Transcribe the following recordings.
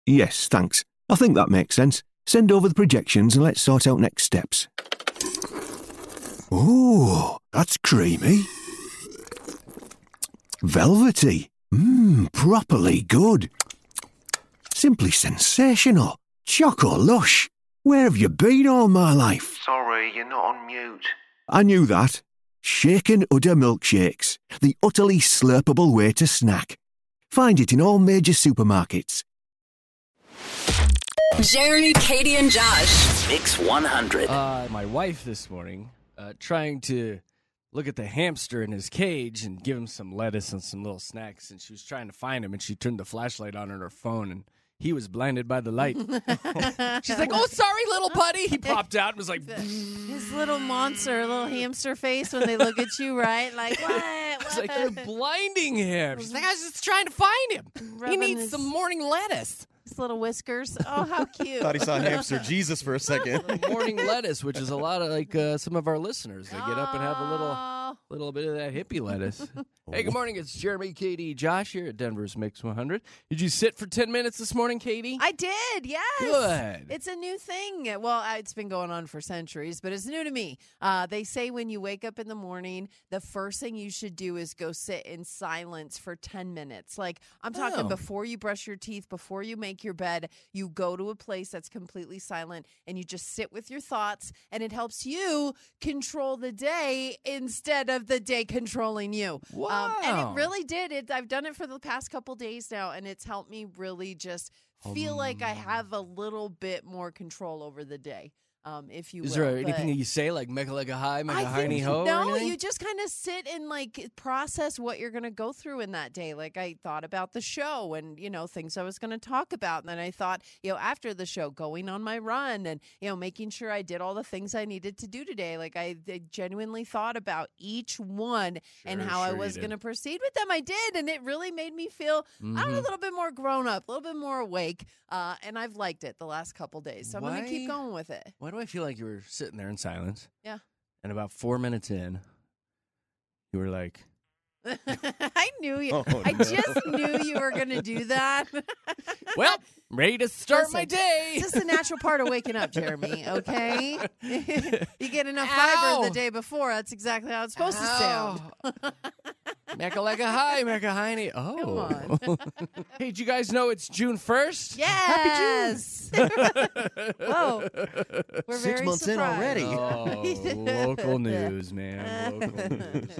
Yes, thanks. I think that makes sense. Send over the projections and let's sort out next steps. Ooh, that's creamy. Velvety. Properly good. Simply sensational. Choco lush. Where have you been all my life? Sorry, you're not on mute. I knew that. Shaken Udder milkshakes. The utterly slurpable way to snack. Find it in all major supermarkets. Jeremy, Katie, and Josh. Mix 100. My wife this morning, trying to look at the hamster in his cage and give him some lettuce and some little snacks, and she was trying to find him, and she turned the flashlight on her phone, and he was blinded by the light. She's like, "Oh, sorry, little buddy." He popped out and was like, his little monster, little hamster face when they look at you, right? Like, what? It's like, "You're blinding him." She's like, "I was just trying to find him. He Rubbing needs his- some morning lettuce." His little whiskers. Oh, how cute. Thought he saw hamster Jesus for a second. Morning lettuce, which is a lot of like some of our listeners. They get up and have a little bit of that hippie lettuce. Hey, good morning. It's Jeremy, Katie, Josh here at Denver's Mix 100. Did you sit for 10 minutes this morning, Katie? I did, yes. Good. It's a new thing. Well, it's been going on for centuries, but it's new to me. They say when you wake up in the morning, the first thing you should do is go sit in silence for 10 minutes. Like, I'm talking before you brush your teeth, before you make your bed, you go to a place that's completely silent and you just sit with your thoughts, and it helps you control the day instead of the day controlling you. Wow. And it really did. I've done it for the past couple days now, and it's helped me really just feel like I have a little bit more control over the day. If you will. Is there anything that you say, like "mega lega hi, mega hiney ho"? No, you just kind of sit and like process what you're going to go through in that day. Like I thought about the show and, things I was going to talk about. And then I thought, after the show, going on my run and, making sure I did all the things I needed to do today. Like I genuinely thought about each one and how I was going to proceed with them. I did. And it really made me feel, a little bit more grown up, a little bit more awake. And I've liked it the last couple days. So I'm going to keep going with it. Why do I feel like you were sitting there in silence? Yeah. And about 4 minutes in, you were like, I knew you. I just knew you were going to do that. "Well, ready to start Listen, my day." It's just the natural part of waking up, Jeremy, okay? You get enough fiber the day before. That's exactly how it's supposed to sound. Mecca lega hi, mecca hiney. Oh. Come on. Hey, did you guys know it's June 1st? Yes. Whoa. We're 6 very months in surprised. already. Oh, local news, man. Local news.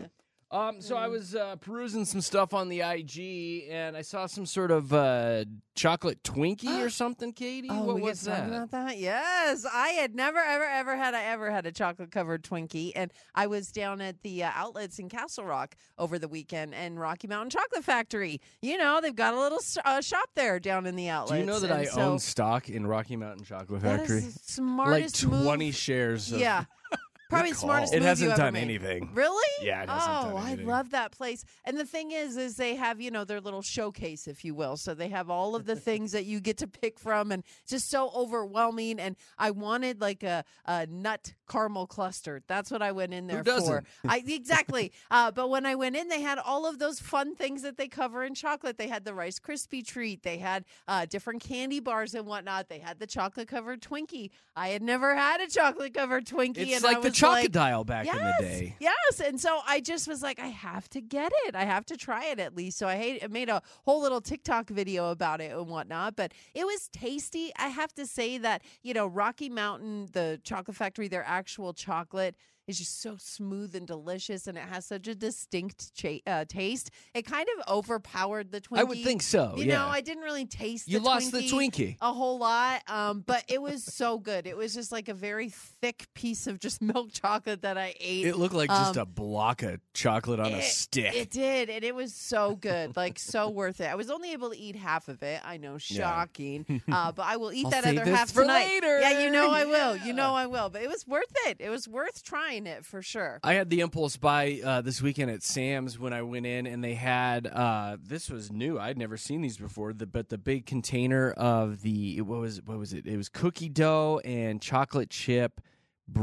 So I was perusing some stuff on the IG, and I saw some sort of chocolate Twinkie or something, Katie. What we was can talk that? about that? Yes. I had never, ever had a chocolate-covered Twinkie, and I was down at the outlets in Castle Rock over the weekend, and Rocky Mountain Chocolate Factory. They've got a little shop there down in the outlets. Do you know that I own stock in Rocky Mountain Chocolate Factory? That is the smartest like 20 move. shares. Yeah. Probably the smartest It move hasn't you ever done made. anything. Really? Yeah, it hasn't done anything. I love that place. And the thing is they have, their little showcase, if you will. So they have all of the things that you get to pick from, and it's just so overwhelming. And I wanted like a nut caramel cluster. That's what I went in there Who doesn't? for. Exactly. But when I went in, they had all of those fun things that they cover in chocolate. They had the Rice Krispie treat. They had different candy bars and whatnot. They had the chocolate-covered Twinkie. I had never had a chocolate-covered Twinkie. It's and like I the was Chocodile back in the day. Yes, and so I just was like, I have to get it. I have to try it at least. So I made a whole little TikTok video about it and whatnot, but it was tasty. I have to say that, Rocky Mountain, the chocolate factory, their actual chocolate is just so smooth and delicious, and it has such a distinct taste. It kind of overpowered the Twinkie. I would think so, You know, I didn't really taste You the lost Twinkie the Twinkie. a whole lot, but it was so good. It was just like a very thick piece of just milk chocolate that I ate. It looked like just a block of chocolate on a stick. It did, and it was so good, like so worth it. I was only able to eat half of it. I know, shocking, but I will eat that save other this half for tonight. later. Yeah, you know I will. You know I will. But it was worth it. It was worth trying it for sure. I had the impulse buy this weekend at Sam's when I went in, and they had this was new. I'd never seen these before. But the big container of the what was it? It was cookie dough and chocolate chip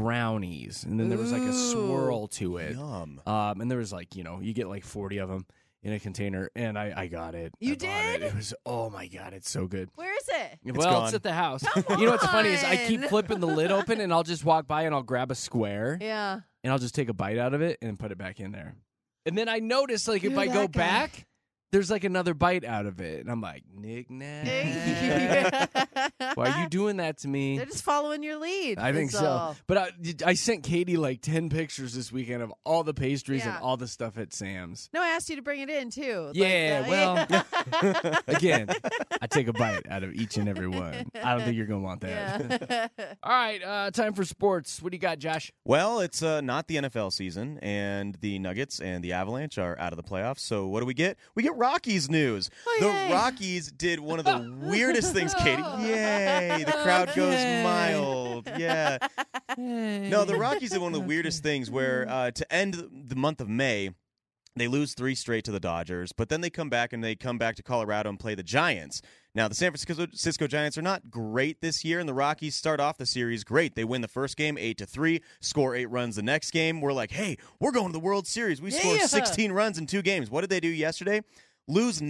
brownies, and then there was like a swirl to it. Yum. And there was like you get like 40 of them. in a container, and I got it. You I bought did? It was, oh my God, it's so good. Where is it? Well, gone. it's at the house. Come You know what's funny is I on. keep flipping the lid open, and I'll just walk by and I'll grab a square, Yeah. and I'll just take a bite out of it and put it back in there. And then I notice, like, if You're I go that guy. back, there's like another bite out of it, and I'm like, knick-knack. Why are you doing that to me? They're just following your lead. I think That's so. all. But I sent Katie like 10 pictures this weekend of all the pastries Yeah. and all the stuff at Sam's. No, I asked you to bring it in too. Yeah, well, Again, I take a bite out of each and every one. I don't think you're going to want that. yeah. All right, time for sports. What do you got, Josh? Well, it's not the NFL season, and the Nuggets and the Avalanche are out of the playoffs. So what do we get? We get Rockies news. Oh, the yay. Rockies did one of the weirdest things, Katie. Yay! The crowd goes Okay. mild. Yeah. No, the Rockies did one of the weirdest things where to end the month of May, they lose 3 straight to the Dodgers, but then they come back to Colorado and play the Giants. Now, the San Francisco Giants are not great this year, and the Rockies start off the series great. They win the first game 8-3, score 8 runs the next game. We're like, hey, we're going to the World Series. We scored Yeah. 16 runs in 2 games. What did they do yesterday? Lose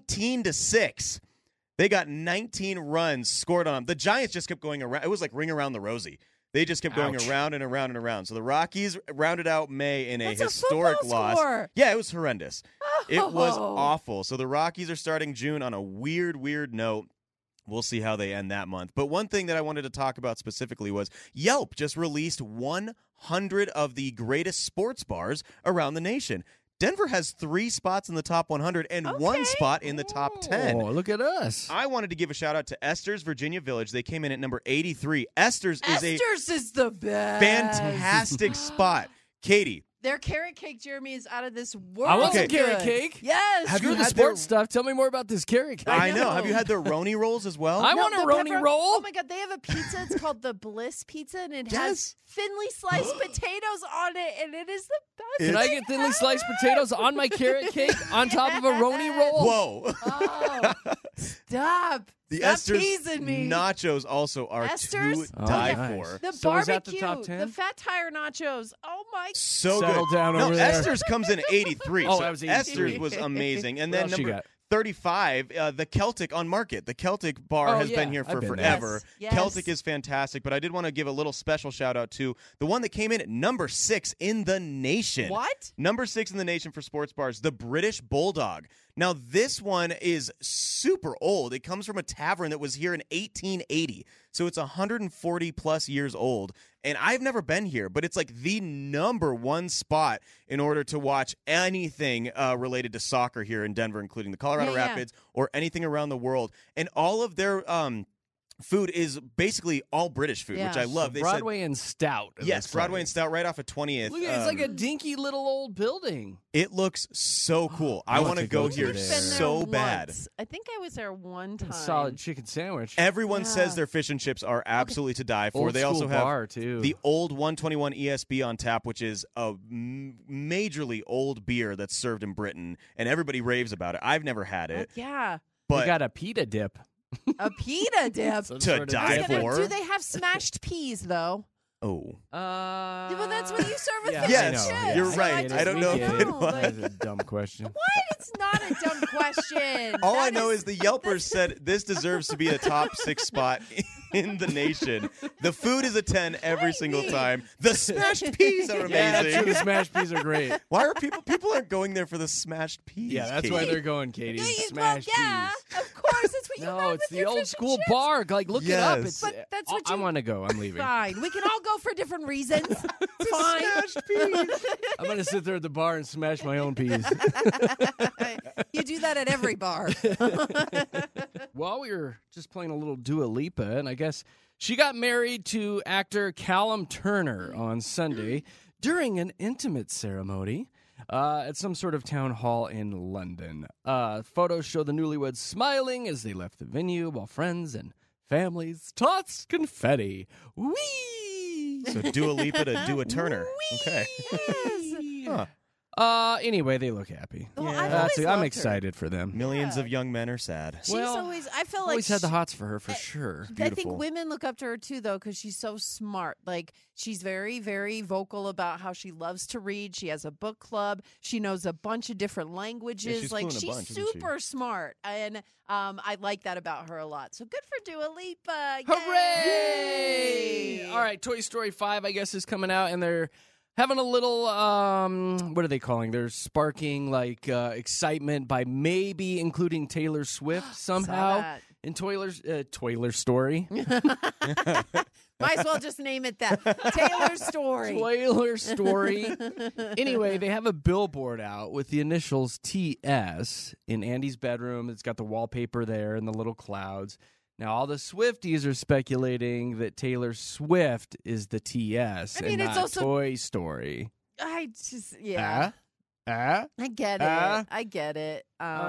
19-6. They got 19 runs scored on them. The Giants just kept going around. It was like Ring Around the Rosie. They just kept going Ouch. around and around and around. So the Rockies rounded out May in a That's a historic football loss. score. Yeah, it was horrendous. It was Oh. awful. So the Rockies are starting June on a weird note. We'll see how they end that month. But one thing that I wanted to talk about specifically was Yelp just released 100 of the greatest sports bars around the nation. Denver has 3 spots in the top 100 and 1 Okay. spot in the top 10. Oh, look at us. I wanted to give a shout out to Esther's Virginia Village. They came in at number 83. Esther's is a Esther's is the best. fantastic spot. Katie, Their carrot cake, Jeremy, is out of this world. I want some Okay. carrot good. cake. Yes. Have Screw you the had sports their- stuff. Tell me more about this carrot cake. I know. know. Have you had their Roni rolls as well? I want a the Roni pepper- roll. Oh my God, they have a pizza. It's called the Bliss Pizza, and it has Yes. thinly sliced potatoes on it, and it is the best. Can I thing get thinly sliced potatoes on my carrot cake on top of a Roni roll? Whoa. Oh, stop! The Stop Esther's teasing me. nachos also are Esther's? to Oh, die nice. for. The So is that the barbecue, top 10? the fat tire nachos. Oh my! So Settle good. down no, over there. Esther's comes in at 83. Oh, so that was 83. Esther's was amazing. And What then else you number got? 35, the Celtic on Market. The Celtic bar Oh, has been yeah, here I've for been there. forever. Yes. Celtic is fantastic, but I did want to give a little special shout out to the one that came in at number 6 in the nation. What? Number 6 in the nation for sports bars, the British Bulldog. Now, this one is super old. It comes from a tavern that was here in 1880. So it's 140 plus years old. And I've never been here, but it's like the number 1 spot in order to watch anything related to soccer here in Denver, including the Colorado Yeah, yeah. Rapids or anything around the world. And all of their food is basically all British food, Yeah. which I love. They said, Broadway and Stout. it yes, looks Broadway like. and Stout right off of 20th. Look at it. It's like a dinky little old building. It looks so cool. I want want to to go go here there. Been there so bad. once. I think I was there one time. A solid chicken sandwich. Everyone Yeah. says their fish and chips are absolutely to die for. Old They also school have bar, too. the old 121 ESB on tap, which is a majorly old beer that's served in Britain, and everybody raves about it. I've never had it, Heck yeah, They but got a pita dip. a pita dip. Some To sort of die dip. for. Do they have smashed peas though? oh, Well, that's what you serve with yeah, fish Yes, and I know, chips. you're So right. just I don't know didn't if it know, was. like, That's a dumb question. What? It's not a dumb question. all I That know is the Yelpers said this deserves to be a top 6 spot in the nation. The food is a 10 every single mean? time. The smashed peas are Yeah, that's true. amazing. The smashed peas are great. Why are people aren't going there for the smashed peas? Yeah, that's Katie? why they're going, Katie. Yeah, Smashed yeah, peas. of course. That's what you No, have it's with the your old fish and school chips. bar. Like, look it up. Yes. It's, But that's what I you- want to go. I'm leaving. Fine. We can all go for different reasons. It's fine. Smashed peas. I'm going to sit there at the bar and smash my own peas. You do that at every bar. Well, we were just playing a little Dua Lipa, and I guess she got married to actor Callum Turner on Sunday during an intimate ceremony at some sort of town hall in London. Photos show the newlyweds smiling as they left the venue while friends and families tossed confetti. Whee! So Dua Lipa to Dua Turner. Okay. Yes. Huh. Anyway, they look happy. Well, Yeah. I've always I'm loved her. excited for them. Millions of young men are sad. She's Well, always, I feel like Always had the she- hots for her, for sure. I think Beautiful. women look up to her too, though, because she's so smart. Like, she's very, very vocal about how she loves to read. She has a book club. She knows a bunch of different languages. she's like, fluent a she's bunch, isn't she? super smart. And I like that about her a lot. So good for Dua Lipa. Hooray! Yay! All right, Toy Story 5, I guess, is coming out, and they're having a little, what are they calling? They're sparking, like, excitement by maybe including Taylor Swift somehow that. in Toiler Story. Might as well just name it that. Taylor's Story. Toiler Story. Anyway, they have a billboard out with the initials TS in Andy's bedroom. It's got the wallpaper there and the little clouds. Now, all the Swifties are speculating that Taylor Swift is the TS I mean, and it's not also- Toy Story. I just, yeah. I get it. I get it.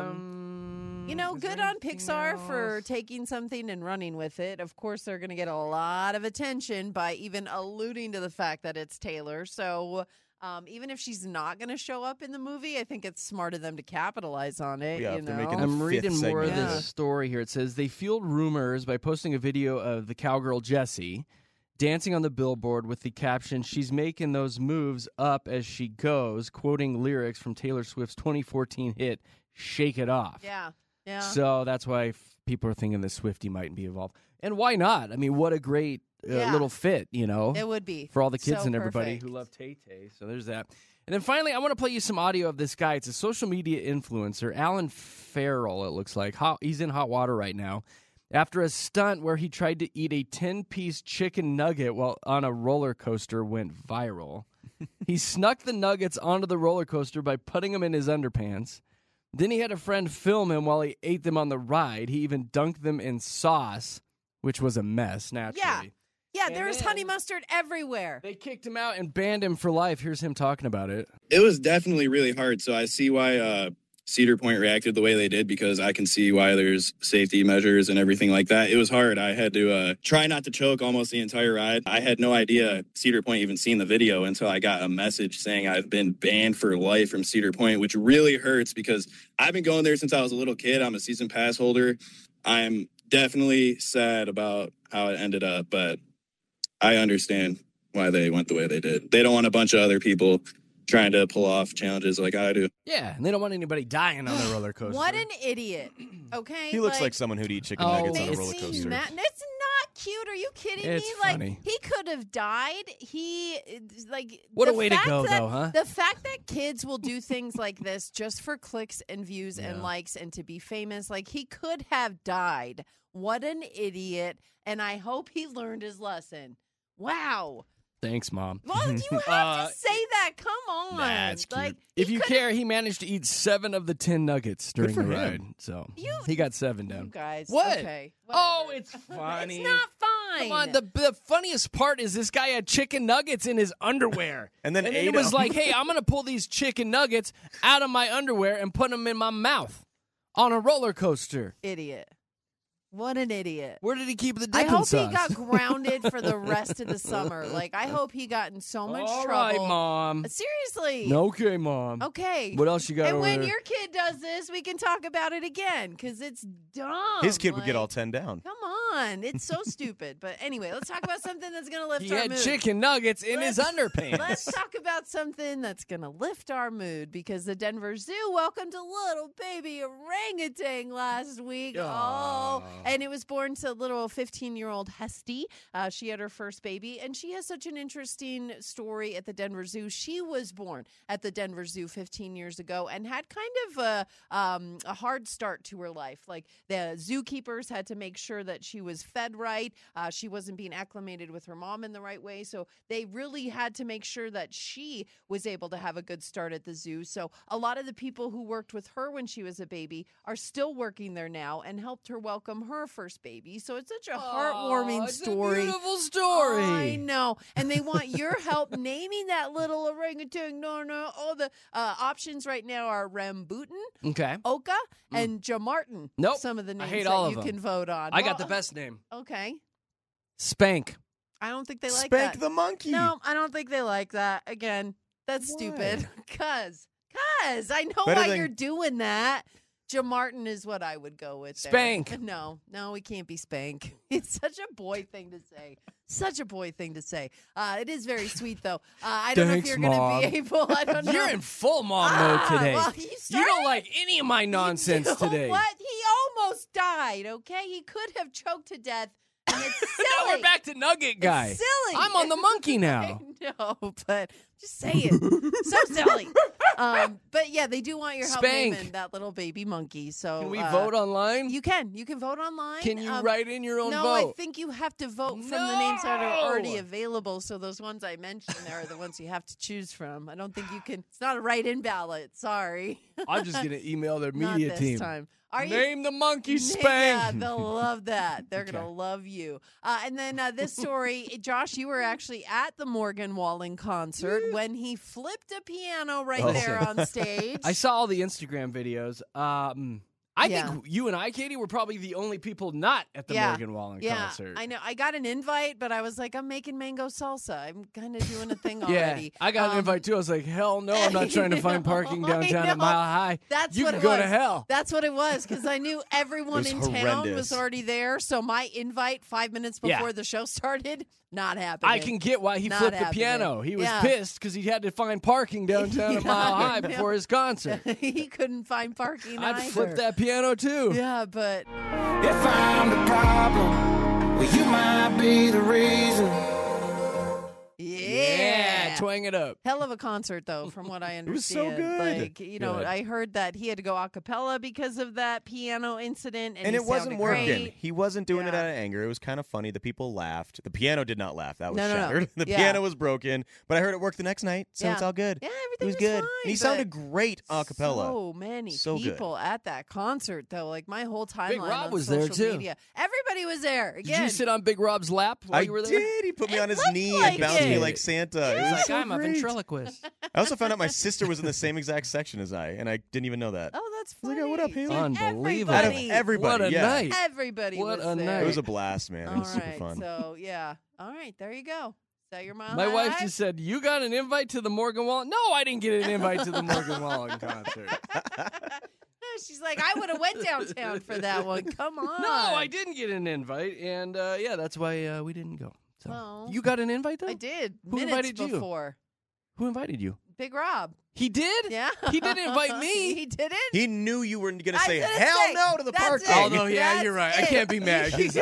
You know, is good there on anything Pixar for else? taking something and running with it. Of course, they're going to get a lot of attention by even alluding to the fact that it's Taylor. So even if she's not going to show up in the movie, I think it's smart of them to capitalize on it. Yeah, you if they're know? making the I'm fifth reading more of segment of this it. story here. It says they fueled rumors by posting a video of the cowgirl Jessie dancing on the billboard with the caption, "She's making those moves up as she goes," quoting lyrics from Taylor Swift's 2014 hit, "Shake It Off." Yeah. Yeah. So that's why people are thinking the Swiftie might be involved. And why not? I mean, what a great Yeah. little fit, you know, It would be. for all the kids So and everybody perfect. who love Tay-Tay. So there's that. And then finally, I want to play you some audio of this guy. It's a social media influencer, Alan Farrell, it looks like. He's in hot water right now after a stunt where he tried to eat a 10-piece chicken nugget while on a roller coaster went viral. He snuck the nuggets onto the roller coaster by putting them in his underpants. Then he had a friend film him while he ate them on the ride. He even dunked them in sauce, which was a mess, naturally. Yeah, And there's then- honey mustard everywhere. They kicked him out and banned him for life. Here's him talking about it. It was definitely really hard. So I see why Cedar Point reacted the way they did, because I can see why there's safety measures and everything like that. It was hard. I had to try not to choke almost the entire ride. I had no idea Cedar Point even seen the video until I got a message saying I've been banned for life from Cedar Point, which really hurts because I've been going there since I was a little kid. I'm a season pass holder. I'm definitely sad about how it ended up, but I understand why they went the way they did. They don't want a bunch of other people trying to pull off challenges like I do. Yeah, and they don't want anybody dying on the roller coaster. What an idiot. Okay? He looks like someone who'd eat chicken Oh, nuggets on a makes roller me coaster. mad. It's not cute. Are you kidding It's me? funny. Like, he could have died. What a the way to fact go, that- though, huh? The fact that kids will do things like this just for clicks and views Yeah. and likes and to be famous, like, he could have died. What an idiot. And I hope he learned his lesson. Wow. Thanks, Mom. Well, you have to say that. Come on. That's cute. Like, If he you coulda- care, he managed to eat 7 of the 10 nuggets during for the him. ride. So You- he got 7 You down. guys. What? Okay. Oh, whatever. it's funny. It's not fine. Come on, the funniest part is this guy had chicken nuggets in his underwear. And then ate it was 'em. like, hey, I'm going to pull these chicken nuggets out of my underwear and put them in my mouth on a roller coaster. Idiot. What an idiot. Where did he keep the I dipping hope sauce? he got grounded for the rest of the summer. Like, I hope he got in so much All trouble. right, Mom. Seriously. Okay, Mom. Okay. What else you got And over when there? your kid does this, we can talk about it again because it's dumb. His kid would get Like, all 10 down. Come on. It's so stupid. But anyway, let's talk about something that's going to lift He our had mood. chicken nuggets in his underpants. Let's talk about something that's going to lift our mood because the Denver Zoo welcomed a little baby orangutan last week. Aw. Oh, and it was born to little 15-year-old Hesty. She had her first baby, and she has such an interesting story at the Denver Zoo. She was born at the Denver Zoo 15 years ago and had kind of a hard start to her life. Like, the zookeepers had to make sure that she was fed right. She wasn't being acclimated with her mom in the right way. So they really had to make sure that she was able to have a good start at the zoo. So a lot of the people who worked with her when she was a baby are still working there now and helped her welcome her first baby. So it's such a heartwarming It's story. a beautiful story. I know. And they want your help naming that little orangutan. No. All the options right now are Rambutan, Okay. Oka, and Jamartin. Nope. Some of the I names hate that all of you them. can vote on. I got Well, the best name. Okay. Spank. I don't think they like Spank that. the monkey. No, I don't think they like that. Again, that's Why? stupid. Because Yes, I know Better why than- you're doing that. Jim Martin is what I would go with. There. Spank. No, it can't be Spank. It's such a boy thing to say. Such a boy thing to say. It is very sweet, though. I don't know if Thanks, you're going Mom. to be able. I don't know. You're in full mom mode today. Well, you You started- don't like any of my nonsense You know today. What? He almost died. Okay, he could have choked to death, and it's silly. Now we're back to Nugget Guy. It's silly. I'm on the monkey now. I know, but just say it. So silly. But yeah, they do want your help Spank. naming that little baby monkey. So Can we vote online? You can vote online. Can you write in your own no, vote? I think you have to vote from the names that are already No! available. So those ones I mentioned there are the ones you have to choose from. I don't think you can. It's not a write-in ballot. Sorry. I'm just gonna email their Not media this team. time. Are you? Name the monkey Yeah, Spank. they'll love that. They're Okay. going to love you. And then this story, Josh, you were actually at the Morgan Wallen concert when he flipped a piano right Oh. there on stage. I saw all the Instagram videos. I Yeah. think you and I, Katie, were probably the only people not at the Yeah. Morgan Wallen Yeah, concert. I know. I got an invite, but I was like, I'm making mango salsa. I'm kind of doing a thing Yeah, already. I got an invite too. I was like, hell no, I'm not trying to find parking I downtown at know. Mile High. That's you what can it go was. to hell. That's what it was because I knew everyone It in was town horrendous. was already there. So my invite 5 minutes Yeah. before the show started, not happening. I can get why he Not flipped the happening. piano. He was Yeah. pissed because he had to find parking downtown at Mile High know. before his concert. He couldn't find parking I'd either. flip that piano too. Yeah, but If I'm the problem, well, you might be the reason. yeah. twang it up. Hell of a concert, though, from what I It was so understand. good. Like, you know, Good. I heard that he had to go a cappella because of that piano incident, and And he it wasn't sounded working. great. He wasn't doing it Yeah. out of anger. It was kind of funny. The people laughed. The piano did not laugh. That was No. shattered. The Yeah. piano was broken. But I heard it worked the next night, so Yeah. it's all good. Yeah, It everything was good. fine, And he but sounded great a cappella. So many So good. people at that concert, though. Like my whole timeline Big Rob on was there, social too. media. Everybody was there. Did Again, you sit on Big Rob's lap while I you were there? did. He put me It on his looked knee like and bounced me it. like Santa. It He's was like, so I'm a great. ventriloquist. I also found out my sister was in the same exact section as I, and I didn't even know that. Oh, that's was funny. like, "Oh, what up, Haley?" Unbelievable. Out of Everybody, everybody, What a yeah. night. everybody What was a there. night. It was a blast, man. It All was super right, fun. so yeah. All right, there you go. Is that your mile My high wife life? just said, "You got an invite to the Morgan Wallen?" No, I didn't get an invite to the Morgan Wallen concert. She's like, I would have went downtown for that one. Come on. No, I didn't get an invite, and yeah, that's why we didn't go. So Well, you got an invite though? I did. Who minutes invited you? before. Who invited you? Big Rob. He did. Yeah. He didn't invite me. He didn't. He knew you were going to I say, didn't hell say. no to the That's parking. it. Oh no, yeah, That's you're right. I it. can't be mad. 'Cause,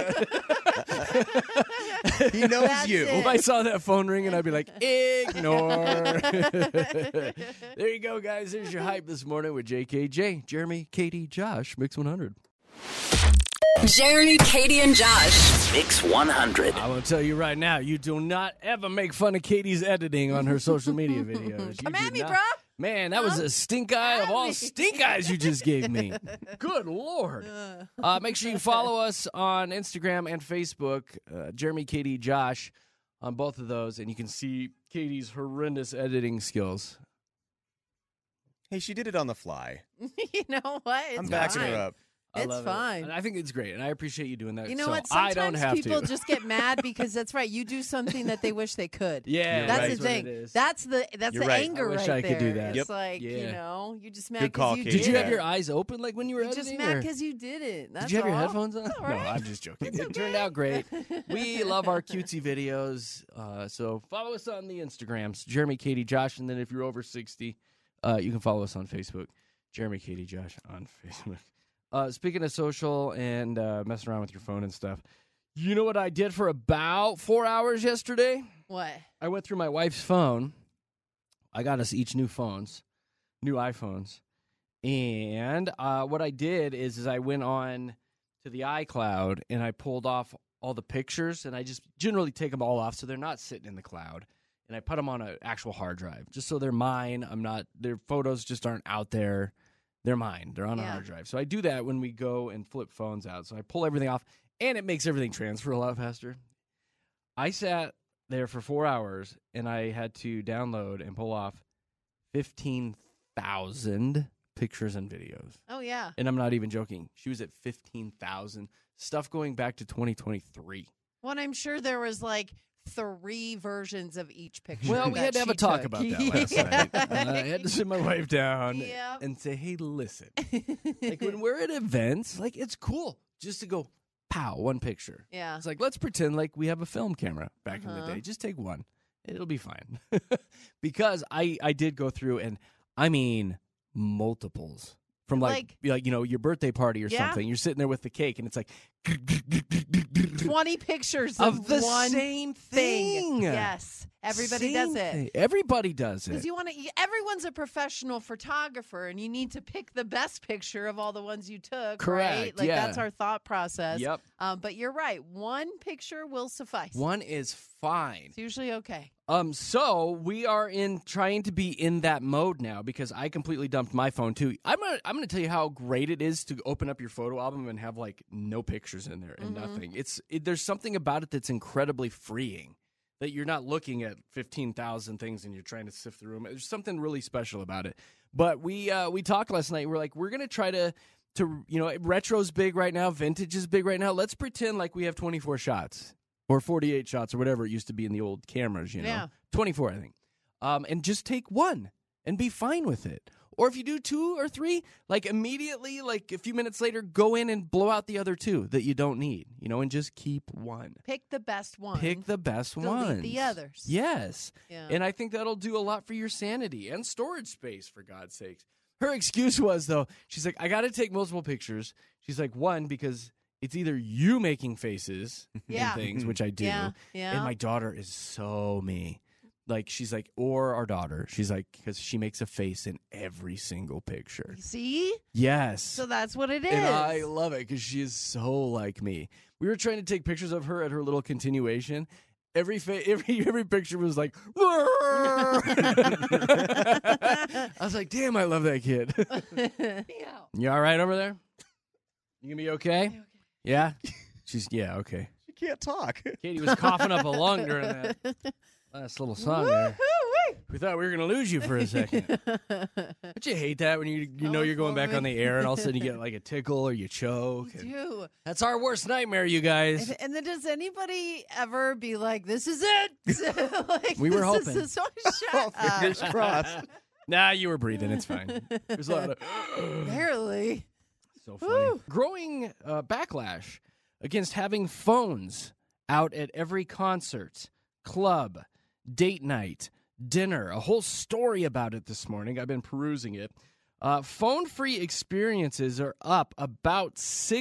He knows That's you. it. if I saw that phone ringing, I'd be like, ignore. There you go, guys. There's your hype this morning with JKJ, Jeremy, Katie, Josh, Mix 100. Jeremy, Katie, and Josh. Mix 100. I will tell you right now, you do not ever make fun of Katie's editing on her social media videos. You Come do at me, not. bro. Man, that was a stink eye of At all me. stink eyes you just gave me. Good Lord. Make sure you follow us on Instagram and Facebook, Jeremy, Katie, Josh, on both of those, and you can see Katie's horrendous editing skills. Hey, she did it on the fly. You know what? It's I'm backing fine. her up. I It's love fine. It. And I think it's great, and I appreciate you doing that. You know so what? I Sometimes don't have people to. just get mad because that's right. You do something that they wish they could. Yeah, that's right. the thing. What it is. That's the You're the right. anger I wish right I could do there. that. It's Yep. like Yeah. you know, you just mad Good call, because you Katie. Did you have did your it. eyes open like when you were You're editing? just mad or- because you did it. That's Did you have your all. headphones on? It's all No, right. I'm just joking. It's It turned okay. out great. We love our cutesy videos. So follow us on the Instagrams, Jeremy, Katie, Josh. And then if you're over 60, you can follow us on Facebook, Jeremy, Katie, Josh on Facebook. Speaking of social and messing around with your phone and stuff, you know what I did for about 4 hours yesterday? What? I went through my wife's phone. I got us each new phones, new iPhones. And what I did is I went on to the iCloud and I pulled off all the pictures, and I just generally take them all off so they're not sitting in the cloud. And I put them on an actual hard drive just so they're mine. Their photos just aren't out there. They're mine. They're on a Yeah. hard drive. So I do that when we go and flip phones out. So I pull everything off, and it makes everything transfer a lot faster. I sat there for 4 hours, and I had to download and pull off 15,000 pictures and videos. Oh yeah. And I'm not even joking. She was at 15,000. Stuff going back to 2023. Well, I'm sure there was like 3 versions of each picture. Well, we that had to have she a talk took. about that last night. I Yeah. had to sit my wife down Yep. and say, hey, listen. Like when we're at events, like it's cool just to go, pow, one picture. Yeah. It's like, let's pretend like we have a film camera back in the Uh-huh. day. Just take one. It'll be fine. Because I did go through, and I mean multiples. From like your birthday party or Yeah. something. You're sitting there with the cake, and it's like 20 pictures of the one same thing. thing. Yes. Everybody does Same it. thing. Everybody does Because it. you want to. Everyone's a professional photographer, and you need to pick the best picture of all the ones you took. Correct, Right? Like yeah. that's our thought process. Yep. But you're right. One picture will suffice. One is fine. It's usually okay. So we are trying to be in that mode now because I completely dumped my phone too. I'm gonna tell you how great it is to open up your photo album and have like no pictures in there and nothing. There's something about it that's incredibly freeing. That you're not looking at 15,000 things and you're trying to sift through them. There's something really special about it. But we talked last night. We're like, we're gonna try to retro's big right now, vintage is big right now. Let's pretend like we have 24 shots or 48 shots or whatever it used to be in the old cameras. Yeah. 24, I think. And just take one and be fine with it. Or if you do 2 or 3, like immediately, like a few minutes later, go in and blow out the other 2 that you don't need, and just keep one. Pick the best one. Pick the best Delete ones. the others. Yes. Yeah. And I think that'll do a lot for your sanity and storage space, for God's sakes. Her excuse was, though, she's like, I got to take multiple pictures. She's like, one, because it's either you making faces Yeah. and things, which I do, Yeah. and my daughter is so me. Like, she's like, or our daughter. She's like, because she makes a face in every single picture. See? Yes. So that's what it is. And I love it because she is so like me. We were trying to take pictures of her at her little continuation. Every picture was like, I was like, damn, I love that kid. Yeah. You all right over there? You gonna be okay? Yeah? Okay. You can't talk. Katie was coughing up a lung during that last little song there. We thought we were going to lose you for a second. Don't you hate that when you know you're going back on the air and all of a sudden you get like a tickle or you choke? Do. That's our worst nightmare, you guys. And then does anybody ever be like, this is it? Like, We were this hoping. Is so shut up. Fingers crossed. Nah, you were breathing. It's fine. There's a lot of Barely. so funny. Woo. Growing backlash against having phones out at every concert, club, date night, dinner. A whole story about it this morning. I've been perusing it. Phone-free experiences are up about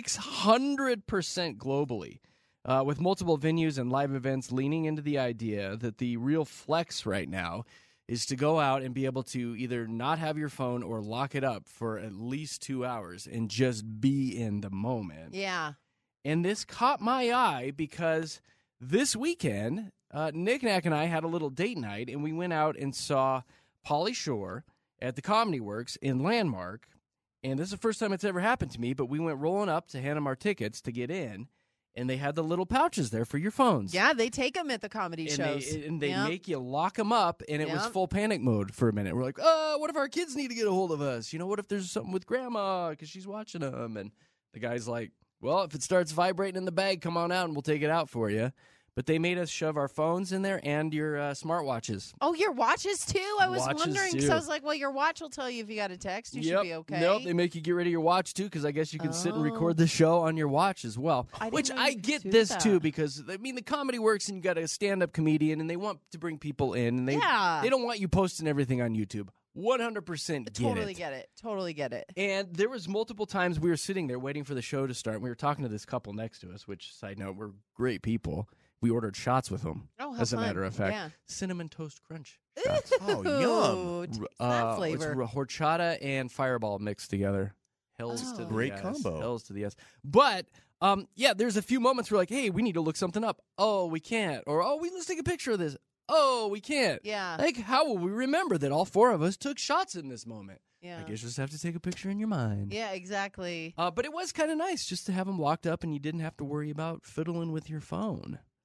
600% globally, with multiple venues and live events leaning into the idea that the real flex right now is to go out and be able to either not have your phone or lock it up for at least 2 hours and just be in the moment. Yeah. And this caught my eye because this weekend, Nick Nack and I had a little date night, and we went out and saw Pauly Shore at the Comedy Works in Landmark. And this is the first time it's ever happened to me, but we went rolling up to hand them our tickets to get in, and they had the little pouches there for your phones. Yeah, they take them at the comedy And shows. they Yep. make you lock them up, and it was Yep. full panic mode for a minute. We're like, what if our kids need to get a hold of us? What if there's something with Grandma because she's watching them? And the guy's like, well, if it starts vibrating in the bag, come on out and we'll take it out for you. But they made us shove our phones in there and your smartwatches. Oh, your watches too? I was Watches, wondering because too. I was like, well, your watch will tell you if you got a text. You Yep. should be okay. Nope, they make you get rid of your watch too because I guess you can sit and record the show on your watch as well. I didn't Which know I you could get do this that. too because the Comedy Works and you got a stand-up comedian and they want to bring people in and they don't want you posting everything on YouTube. 100% get Totally it. get it. Totally get it. And there was multiple times we were sitting there waiting for the show to start. And we were talking to this couple next to us, which, side note, we're great people. We ordered shots with them, Oh, how as a fun. matter of fact. Yeah. Cinnamon Toast Crunch shots. Oh, Ooh, yum. that flavor. It's horchata and Fireball mixed together. Hells Oh. to the Great yes. combo. Hells to the yes. But, there's a few moments where like, hey, we need to look something up. Oh, we can't. Or, let's take a picture of this. Oh, we can't. Yeah. Like, how will we remember that all 4 of us took shots in this moment? Yeah. I guess you just have to take a picture in your mind. Yeah, exactly. But it was kind of nice just to have them locked up and you didn't have to worry about fiddling with your phone.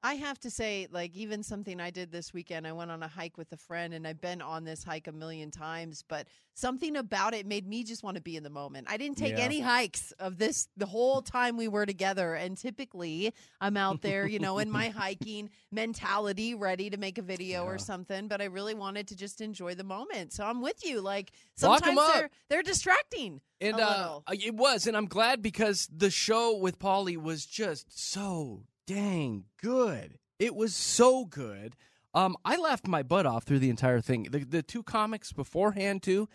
I have to say, like, even something I did this weekend, I went on a hike with a friend, and I've been on this hike a million times, but something about it made me just want to be in the moment. I didn't take any hikes of this the whole time we were together, and typically I'm out there, in my hiking mentality, ready to make a video or something, but I really wanted to just enjoy the moment. So I'm with you. Like, sometimes they're distracting. And it was, and I'm glad because the show with Paulie was just so dang good. It was so good. I laughed my butt off through the entire thing. The two comics beforehand too,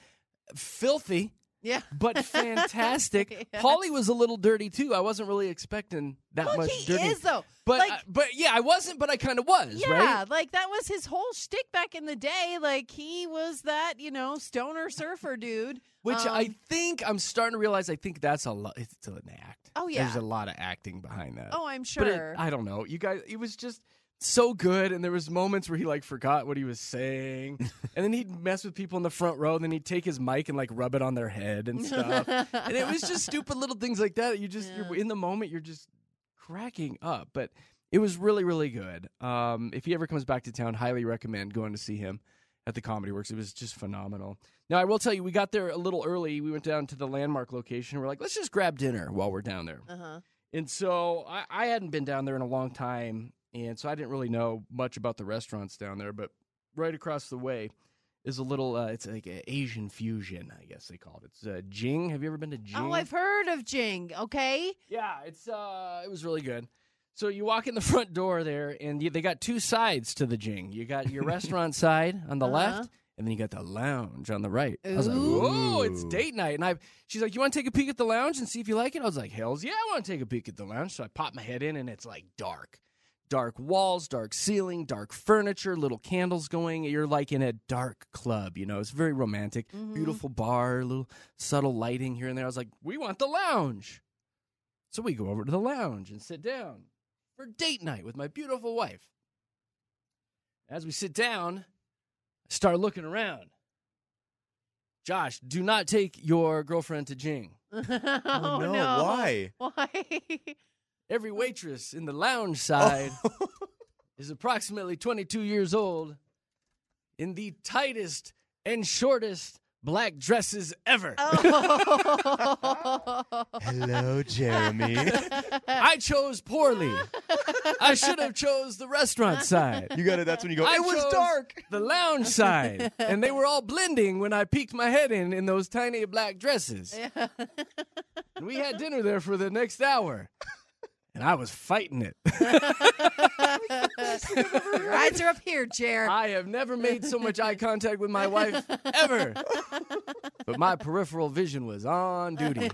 filthy, but fantastic. Yeah. Paulie was a little dirty too. I wasn't really expecting that much he dirty. is though. But I wasn't. But I kind of was. Yeah, right? like that was his whole shtick back in the day. Like he was that stoner surfer dude. Which I think I'm starting to realize. I think that's a lot. It's an act. Oh yeah, there's a lot of acting behind that. Oh, I'm sure. But I don't know. You guys, it was just so good, and there was moments where he like forgot what he was saying, and then he'd mess with people in the front row, and then he'd take his mic and like rub it on their head and stuff. And it was just stupid little things like that. You're in the moment, you're just cracking up. But it was really, really good. If he ever comes back to town, highly recommend going to see him at the Comedy Works. It was just phenomenal. Now, I will tell you, we got there a little early. We went down to the Landmark location. We're like, let's just grab dinner while we're down there. Uh-huh. And so I hadn't been down there in a long time, and so I didn't really know much about the restaurants down there. But right across the way is a little, it's like an Asian fusion, I guess they call it. It's Jing. Have you ever been to Jing? Oh, I've heard of Jing. Okay. Yeah, it was really good. So you walk in the front door there, and they got two sides to the Jing. You got your restaurant side on the left, and then you got the lounge on the right. I was like, whoa, it's date night. And she's like, you want to take a peek at the lounge and see if you like it? I was like, hells yeah, I want to take a peek at the lounge. So I pop my head in, and it's like dark. Dark walls, dark ceiling, dark furniture, little candles going. You're like in a dark club, It's very romantic. Beautiful bar, little subtle lighting here and there. I was like, we want the lounge. So we go over to the lounge and sit down for date night with my beautiful wife. As we sit down, I start looking around. Josh, do not take your girlfriend to Jing. Oh, no. no. Why? Every waitress in the lounge side is approximately 22 years old in the tightest and shortest black dresses ever. Hello, Jeremy. I chose poorly. I should have chose the restaurant side. You got it. That's when you go, I it was chose dark. The lounge side. And they were all blending when I peeked my head in those tiny black dresses. Yeah. And we had dinner there for the next hour. And I was fighting it. Your eyes are up here, Jer. I have never made so much eye contact with my wife ever. But my peripheral vision was on duty.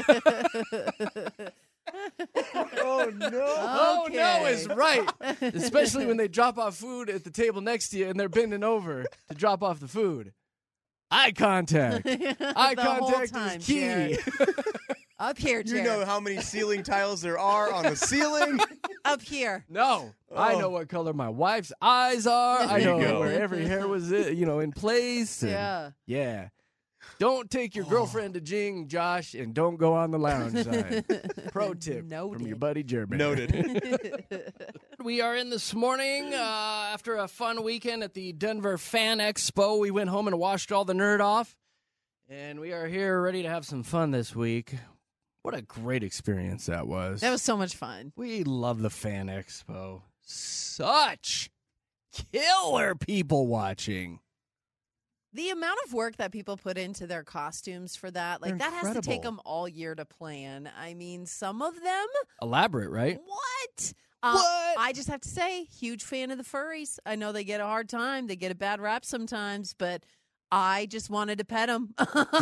Oh, no. Oh, no is right. Especially when they drop off food at the table next to you and they're bending over to drop off the food. Eye contact. Eye The whole contact time, is key. Jared. Up here, Jer. You know how many ceiling tiles there are on the ceiling? Up here. No, I know what color my wife's eyes are. I There you know go. where every hair was, in place. and- Yeah. Yeah. Don't take your girlfriend to Jing, Josh, and don't go on the lounge side. Pro tip from Noted. your buddy Jeremy. Noted. We are in this morning after a fun weekend at the Denver Fan Expo. We went home and washed all the nerd off, and we are here ready to have some fun this week. What a great experience that was. That was so much fun. We love the Fan Expo. Such killer people watching. The amount of work that people put into their costumes for that, like They're that has to take incredible. them all year to plan. I mean, some of them, Elaborate, right? what? What? I just have to say, huge fan of the furries. I know they get a hard time. They get a bad rap sometimes, but I just wanted to pet them.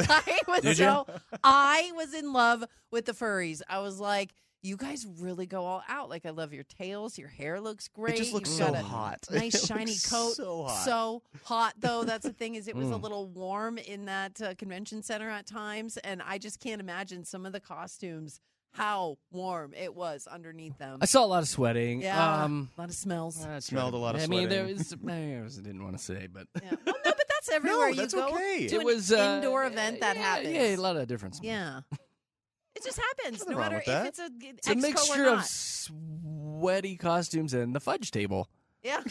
I was in love with the furries. I was like, you guys really go all out. Like, I love your tails. Your hair looks great. It just looks You've so got a hot. Nice It shiny looks coat. so hot. So hot, though. That's the thing, is it was a little warm in that convention center at times. And I just can't imagine some of the costumes, how warm it was underneath them. I saw a lot of sweating. Yeah, a lot of smells. That's Smelled a lot of I mean, there sweating. was, I didn't want to say, but Yeah. Well, no, but that's everywhere that's you go okay. to it an was indoor event that happens. Yeah, a lot of different smells. Yeah. It just happens, Nothing no wrong matter with if that. it's a It's a expo mixture or of not. sweaty costumes and the fudge table. Yeah.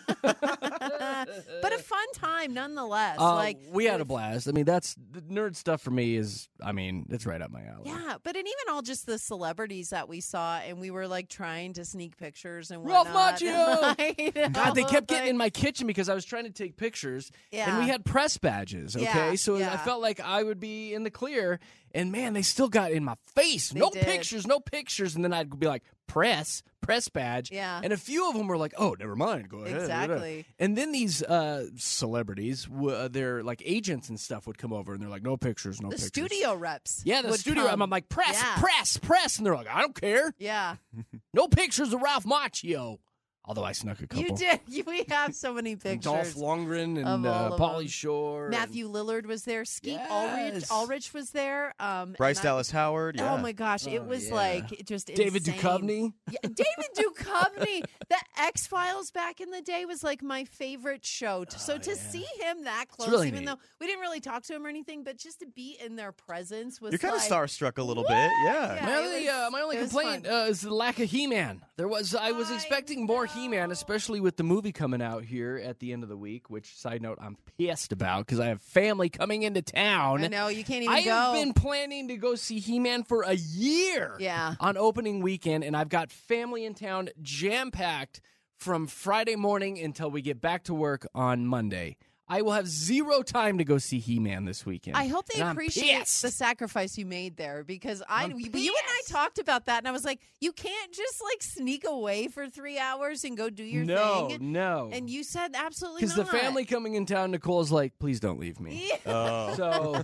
But a fun time nonetheless. We had a blast. I mean, that's the nerd stuff for me is, it's right up my alley. Yeah, but and even all just the celebrities that we saw, and we were like trying to sneak pictures and Ralph whatnot. Macchio! God, they kept getting in my kitchen because I was trying to take pictures, and we had press badges, okay? Yeah, so yeah. I felt like I would be in the clear, and man, they still got in my face. No did. pictures, and then I'd be like, press badge. Yeah. And a few of them were like, oh, never mind, go ahead. Exactly. And then these celebrities, their like agents and stuff would come over, and they're like, no pictures, no The pictures. studio reps. Yeah, the would studio. come. I'm like, press, Yeah. and they're like, I don't care. Yeah. No pictures of Ralph Macchio. Although I snuck a couple. You did. We have so many pictures. Dolph Lundgren of and all of Pauly them. Shore. Matthew Lillard was there. Skeet Yes. Ulrich was there. Bryce and Dallas Howard. Yeah. Oh my gosh, it was like just David insane. Duchovny. Yeah, David Duchovny. The X-Files back in the day was like my favorite show. So to see him that close, really even neat. though we didn't really talk to him or anything, but just to be in their presence was You're kind of like, starstruck a little bit. Yeah. Yeah. My only it was complaint fun. is the lack of He-Man. I was expecting more He-Man, especially with the movie coming out here at the end of the week. Which, side note, I'm pissed about because I have family coming into town. I know you can't even I go. have been planning to go see He-Man for a year. Yeah. On opening weekend, and I've got family in town jam-packed from Friday morning until we get back to work on Monday. I will have zero time to go see He-Man this weekend. I hope they And I'm appreciate pissed. the sacrifice you made there because you and I pissed. talked about that and I was like, you can't just like sneak away for 3 hours and go do your thing. No. And you said absolutely Because not. the family coming in town, Nicole's like, please don't leave me. Oh. So,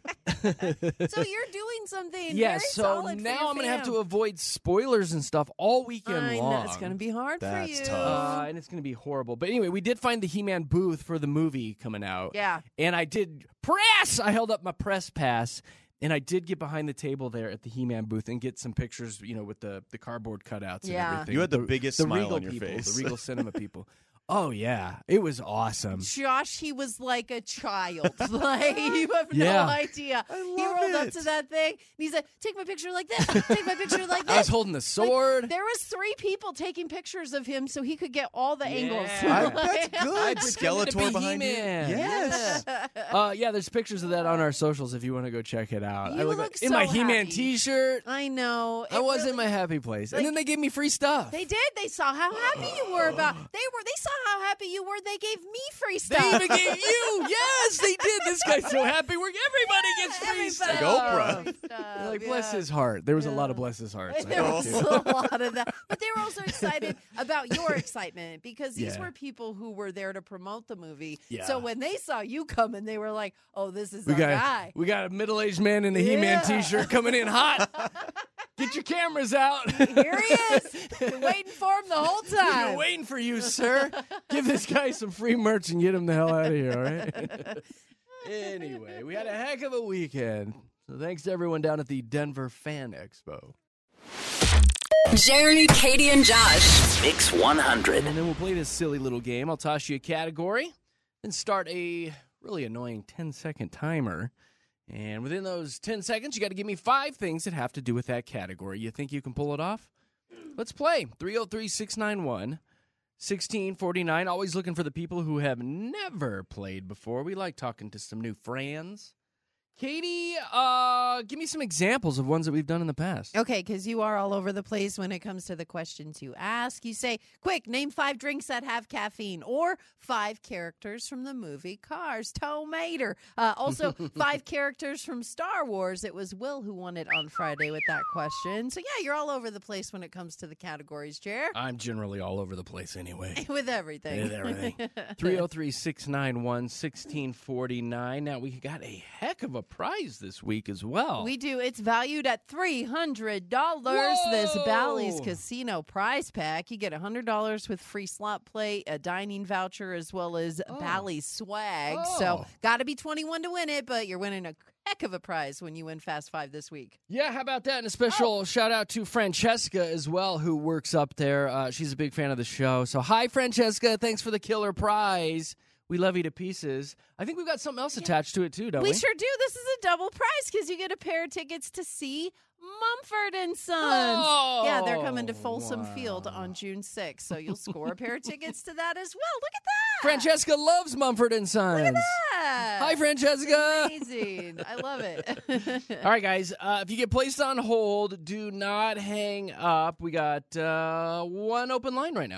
So you're doing something. yeah, very so solid for now your I'm going to have fam. to avoid spoilers and stuff all weekend I long. know it's going to be hard for That's you. tough. And it's going to be horrible. But anyway, we did find the He-Man booth for the movie coming out. Yeah. And I did press. I held up my press pass. And I did get behind the table there at the He-Man booth and get some pictures, with the cardboard cutouts Yeah. and everything. You had the biggest smile Regal on your people, face. The Regal Cinema people. Oh, yeah. It was awesome. Josh, he was like a child. Like, you have Yeah. no idea. I He love rolled up it. to that thing, and he's like, take my picture like this. Take my picture like this. I was holding the sword. Like, there was 3 people taking pictures of him so he could get all the angles. Yeah. That's I good. pretended to be Skeletor behind you. He-Man. Yes. Yeah, there's pictures of that on our socials if you want to go check it out. I You look look like, in my so He-Man happy. T-shirt. I know. I was in my happy place. like- And then they gave me free stuff. They did. They saw how happy you were about. They saw how happy you were. They gave me free stuff. They even gave you. Yes, they did. This guy's so happy. Everybody gets free Everybody stuff. Like Oprah. gets free stuff, Like, bless yeah. his heart. There was a lot of bless his hearts. I There think, was too. a lot of that. But they were also excited about your excitement because these Yeah. were people who were there to promote the movie. Yeah. So when they saw you coming, they were like, oh, this is We our got, guy. we got a middle-aged man in the He-Man Yeah. T-shirt coming in hot. Get your cameras out. Here he is. Been waiting for him the whole We've time. been waiting for you, sir. Give this guy some free merch and get him the hell out of here, all right? Anyway, we had a heck of a weekend. So thanks to everyone down at the Denver Fan Expo. Jeremy, Katie, and Josh. Mix 100. And then we'll play this silly little game. I'll toss you a category and start a really annoying 10-second timer. And within those 10 seconds, you got to give me 5 things that have to do with that category. You think you can pull it off? Let's play. 303-691-1649. Always looking for the people who have never played before. We like talking to some new friends. Katie, give me some examples of ones that we've done in the past. Okay, because you are all over the place when it comes to the questions you ask. You say, quick, name 5 drinks that have caffeine, or 5 characters from the movie Cars. Tomater. Also, 5 characters from Star Wars. It was Will who won it on Friday with that question. So, yeah, you're all over the place when it comes to the categories, Jer. I'm generally all over the place anyway. With everything. With everything. 303-691-1649. Now, we got a heck of a prize this week as well. We do. It's valued at $300. This Bally's Casino prize pack. You get $100 with free slot play, a dining voucher, as well as Bally's swag. So, got to be 21 to win it, but you're winning a heck of a prize when you win Fast 5 this week. Yeah, how about that? And a special shout out to Francesca as well, who works up there. She's a big fan of the show. So, hi, Francesca. Thanks for the killer prize. We love you to pieces. I think we've got something else attached to it too, don't we? We sure do. This is a double prize because you get a pair of tickets to see Mumford and Sons. Yeah, they're coming to Folsom Field on June 6th, so you'll score a pair of tickets to that as well. Look at that. Francesca loves Mumford and Sons. Look at that. Hi, Francesca. Amazing. I love it. All right, guys. If you get placed on hold, do not hang up. We got one open line right now,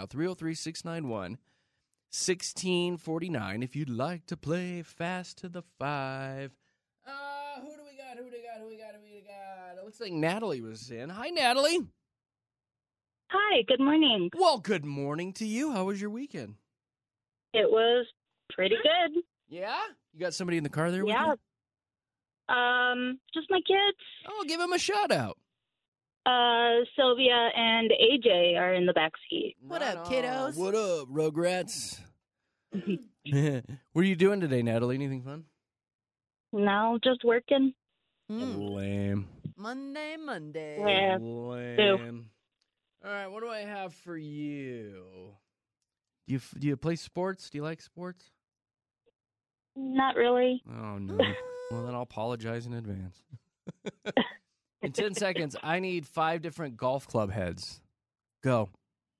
303-691-1649. If you'd like to play Fast to the 5. Who do we got? It looks like Natalie was in. Hi, Natalie. Hi, good morning. Well, good morning to you. How was your weekend? It was pretty good. Yeah? You got somebody in the car there with Yeah. you? Just my kids. Oh, give them a shout out. Sylvia and AJ are in the back seat. What up, kiddos? What up, Rugrats? What are you doing today, Natalie? Anything fun? No, just working. Lame. Monday. Yeah. Lame. All right, what do I have for you? Do you play sports? Do you like sports? Not really. Oh, no. Well, then I'll apologize in advance. In 10 seconds, I need 5 different golf club heads. Go.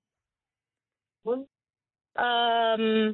Uh-oh.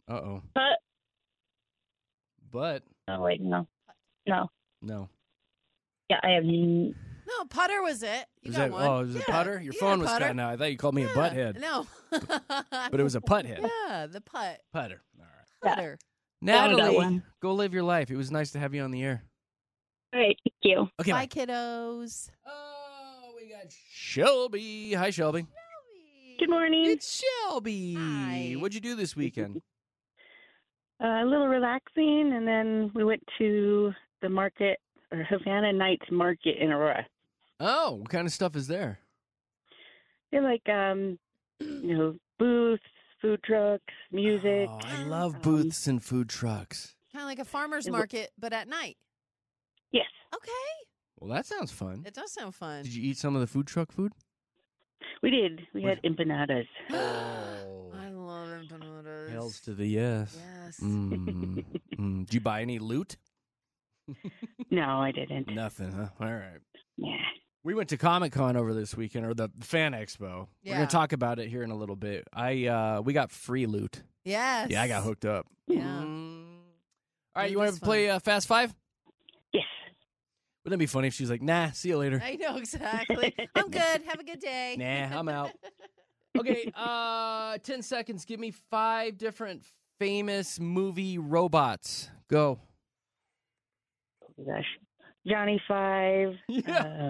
But. Oh, wait, no. No. Yeah, I have... No, putter was it. You got one. Oh, it was a putter? Your phone was putter. cutting out. I thought you called me a butthead. No. But it was a putt head. Yeah, the putt. Putter. All right. Putter. Natalie, one. go live your life. It was nice to have you on the air. All right, thank you. Okay, Bye, bye. kiddos. Oh, we got Shelby. Hi, Shelby. Good morning. It's Shelby. Hi. What'd you do this weekend? A little relaxing, and then we went to the market, or Havana Nights Market in Aurora. Oh, what kind of stuff is there? They're like, booths, food trucks, music. Oh, I love booths and food trucks. Kind of like a farmer's market, but at night. Yes. Okay. Well, that sounds fun. It does sound fun. Did you eat some of the food truck food? We did. We had empanadas. Oh. I love empanadas. Hells to the yes. Yes. Did you buy any loot? No, I didn't. Nothing, huh? All right. Yeah. We went to Comic-Con over this weekend, or the Fan Expo. We're Yeah. going to talk about it here in a little bit. We got free loot. Yes. Yeah, I got hooked up. Yeah. All right, Loot you want is to play Fast 5? Yes. Wouldn't that be funny if she's like, nah, see you later. I know, exactly. I'm good. Have a good day. Nah, I'm out. Okay, 10 seconds. Give me 5 different famous movie robots. Go. Oh, gosh. Johnny Five. Yeah.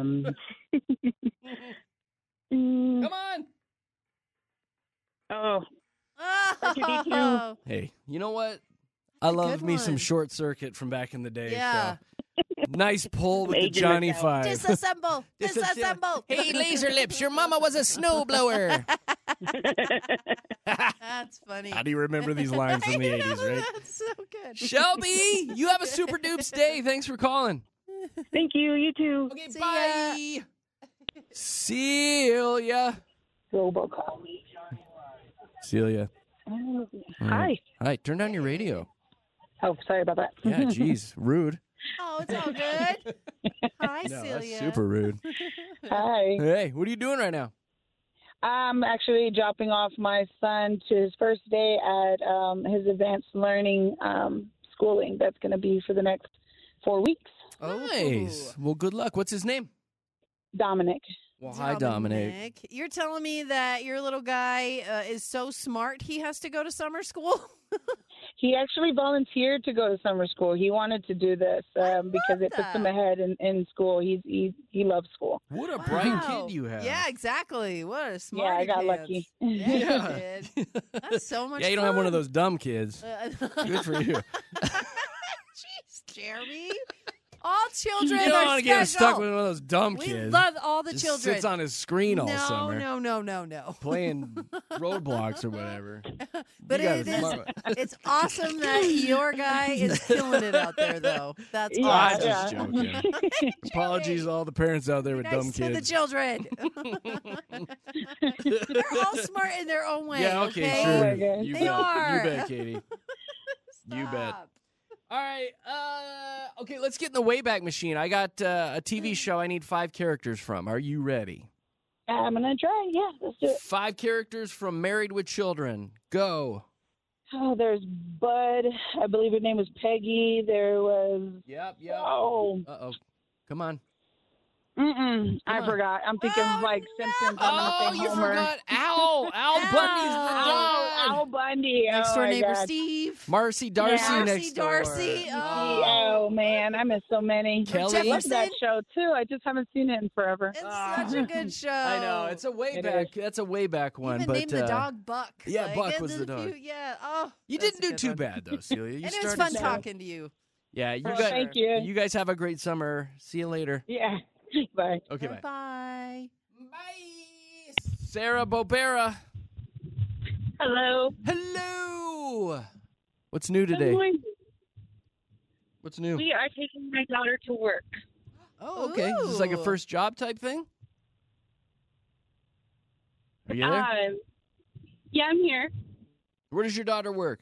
Mm, Come on. oh, Oh. Hey, you know what? I a love good me some one. Short Circuit from back in the day. Yeah. So. Nice pull with the Aging Johnny myself. 5. Disassemble. Disassemble. Hey, Laser Lips, your mama was a snowblower. That's funny. How do you remember these lines from the I know, 80s, right? That's so good. Shelby, you have a super dupes day. Thanks for calling. thank you. You too. Okay, See bye. Celia. Robocall. Celia. Hi. Hi, turn down your radio. Oh, sorry about that. Yeah, geez, rude. Oh, it's all good. Hi, No, Celia. that's super rude. Hi. Hey, what are you doing right now? I'm actually dropping off my son to his first day at his advanced learning schooling. That's going to be for the next 4 weeks. Nice. Well, good luck. What's his name? Dominic. Well, hi, Dominic. You're telling me that your little guy is so smart he has to go to summer school? He actually volunteered to go to summer school. He wanted to do this because it puts him that. ahead in school. He loves school. What a bright Wow. kid you have. Yeah, exactly. What a smart Yeah, I got lucky. Yeah, Yeah. you did. That's so much Yeah, you don't have one of fun. those dumb kids. Good for you. Jeez, Jeremy. All children You don't are want to get special. stuck with one of those dumb We kids. love all the Just children. sits on his screen all no, summer. No. Playing roadblocks or whatever. But You got it a is. smart one. It's awesome that your guy is killing it out there, though. That's Yeah, I'm awesome. just joking. Apologies to all the parents out there with Nice dumb to the kids. children. They're all smart in their own way. Yeah, okay, Oh sure. my gosh. You They bet. are. You bet, Katie. You bet. All right. Okay, let's get in the Wayback Machine. I got a TV show I need 5 characters from. Are you ready? I'm going to try. Yeah, let's do it. 5 characters from Married with Children. Go. Oh, there's Bud. I believe her name was Peggy. There was... Yep. Oh. Uh-oh. Come on. I forgot. I'm thinking like Simpsons. I'm you Homer. forgot Al. Al Bundy's the dog. Al Bundy. Next oh door my neighbor God. Steve. Marcy Darcy Yeah. next door. Darcy. Oh man, I miss so many. Kelly. I love that show too. I just haven't seen it in forever. It's such a good show. I know. It's a way back. That's a way back one. Even but named the dog Buck. yeah, Like, Buck it was the did a dog. few- yeah. Oh. You that's didn't a do good too one. bad though, Celia. You And it was started fun strong. talking to you. Yeah, you Oh, guys. thank you. You guys have a great summer. See you later. Yeah. Bye. Okay, bye. Bye. Bye. Sarah Bobera. Hello. Hello. What's new today? Good morning. What's new? We are taking my daughter to work. Oh, okay. Is this like a Ooh. first job type thing? Are you there? Yeah, I'm here. Where does your daughter work?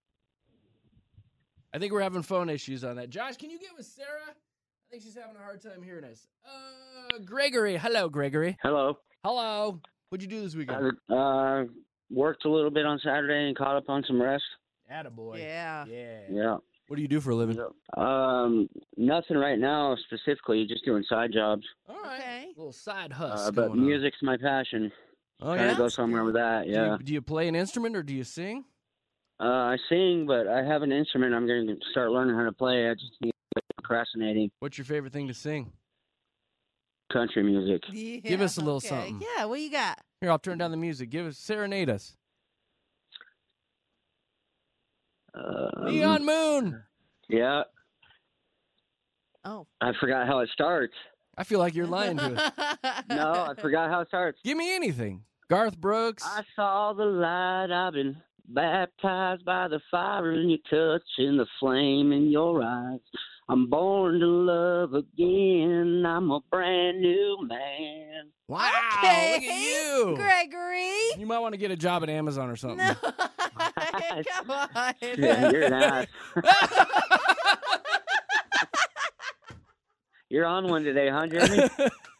I think we're having phone issues on that. Josh, can you get with Sarah? I think she's having a hard time hearing us. Gregory. Hello, Gregory. Hello. Hello. What'd you do this weekend? Worked a little bit on Saturday and caught up on some rest. Attaboy. Yeah. Yeah. What do you do for a living? Nothing right now specifically, just doing side jobs. All right. Okay. Little side hustle. But music's my passion. Oh, Trying yeah? to go somewhere with that, yeah. Do you play an instrument or do you sing? I sing, but I have an instrument I'm going to start learning how to play. I just need to quit procrastinating. What's your favorite thing to sing? Country music. Yeah, Give us a little okay. something. Yeah, what you got? Here, I'll turn down the music. Serenade us. Neon Moon. Yeah. Oh. I forgot how it starts. I feel like you're lying to us. No, I forgot how it starts. Give me anything. Garth Brooks. I saw the light. I've been baptized by the fire in your touch and the flame in your eyes. I'm born to love again. I'm a brand new man. Wow, Okay, look at you. Gregory. You might want to get a job at Amazon or something. No. Come on. Yeah, you're an ass. You're on one today, huh, Jeremy?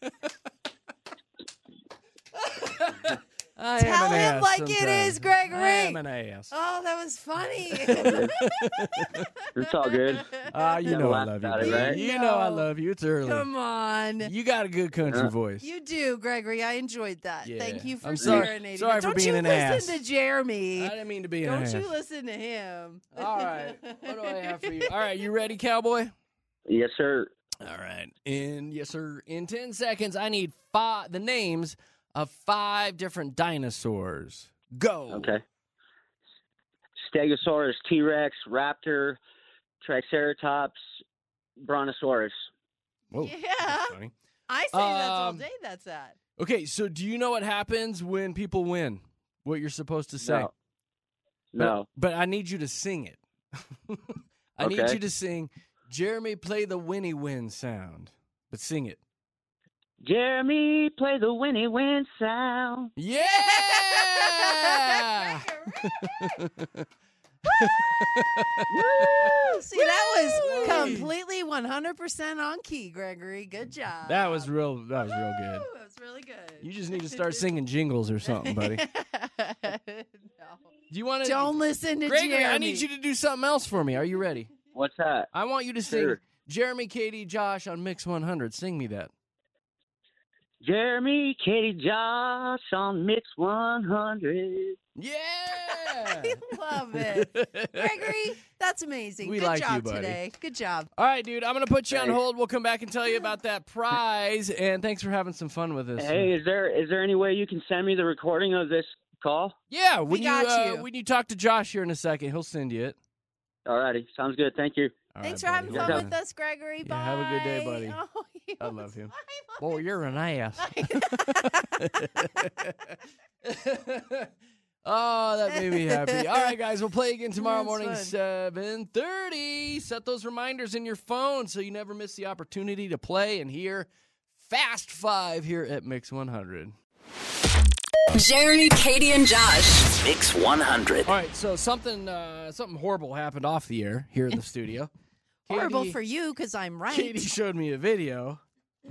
I Tell am an him ass like it sometimes. is, Gregory. I am an ass. Oh, that was funny. It's all good. You Never know I laughed love you. about it, baby. right? You know I love you. It's early. Come on. You got a good country voice. You do, Gregory. I enjoyed that. Yeah. Thank you for I'm sorry- serenading. sorry me. for Don't being you an listen ass. to Jeremy. I didn't mean to be an Don't ass. you listen to him. All right. What do I have for you? All right, you ready, cowboy? Yes, sir. All right. Yes, sir. In 10 seconds, I need the names of 5 different dinosaurs. Go. Okay. Stegosaurus, T-Rex, Raptor, Triceratops, Brontosaurus. Whoa, Yeah. that's funny. I say that's all Um, day that's at. Okay, so do you know what happens when people win? What you're supposed to say? No. But I need you to sing it. I need Okay. you to sing, Jeremy, play the Winnie Win sound. But sing it. Jeremy, play the Winnie Win sound. Yeah! See, that was completely 100% on key, Gregory. Good job. That was real good. Woo, that was really good. You just need to start singing jingles or something, buddy. No. Do you want to? Don't listen to Gregory, Jeremy. I need you to do something else for me. Are you ready? What's that? I want you to sing Sure. Jeremy, Katie, Josh on Mix 100. Sing me that. Jeremy, Katie, Josh on Mix 100. Yeah! I love it. Gregory, that's amazing. We Good like you, job buddy. today. Good job. All right, dude, I'm going to put you on Thanks. hold. We'll come back and tell you about that prize. And thanks for having some fun with us. Hey, is there any way you can send me the recording of this call? Yeah, We when you talk to Josh here in a second, he'll send you it. Alrighty, sounds good. Thank you. All Thanks right, for having buddy. fun with us, Gregory. Bye. Yeah, have a good day, buddy. Oh, he I was love him. smiling. Boy, you're an ass. Oh, that made me happy. All right, guys, we'll play again tomorrow morning, That's 7:30. Set those reminders in your phone so you never miss the opportunity to play and hear Fast 5 here at Mix 100. Jeremy, Katie, and Josh. Mix 100. All right, so something horrible happened off the air here in the studio. Horrible for you because I'm right. Katie showed me a video.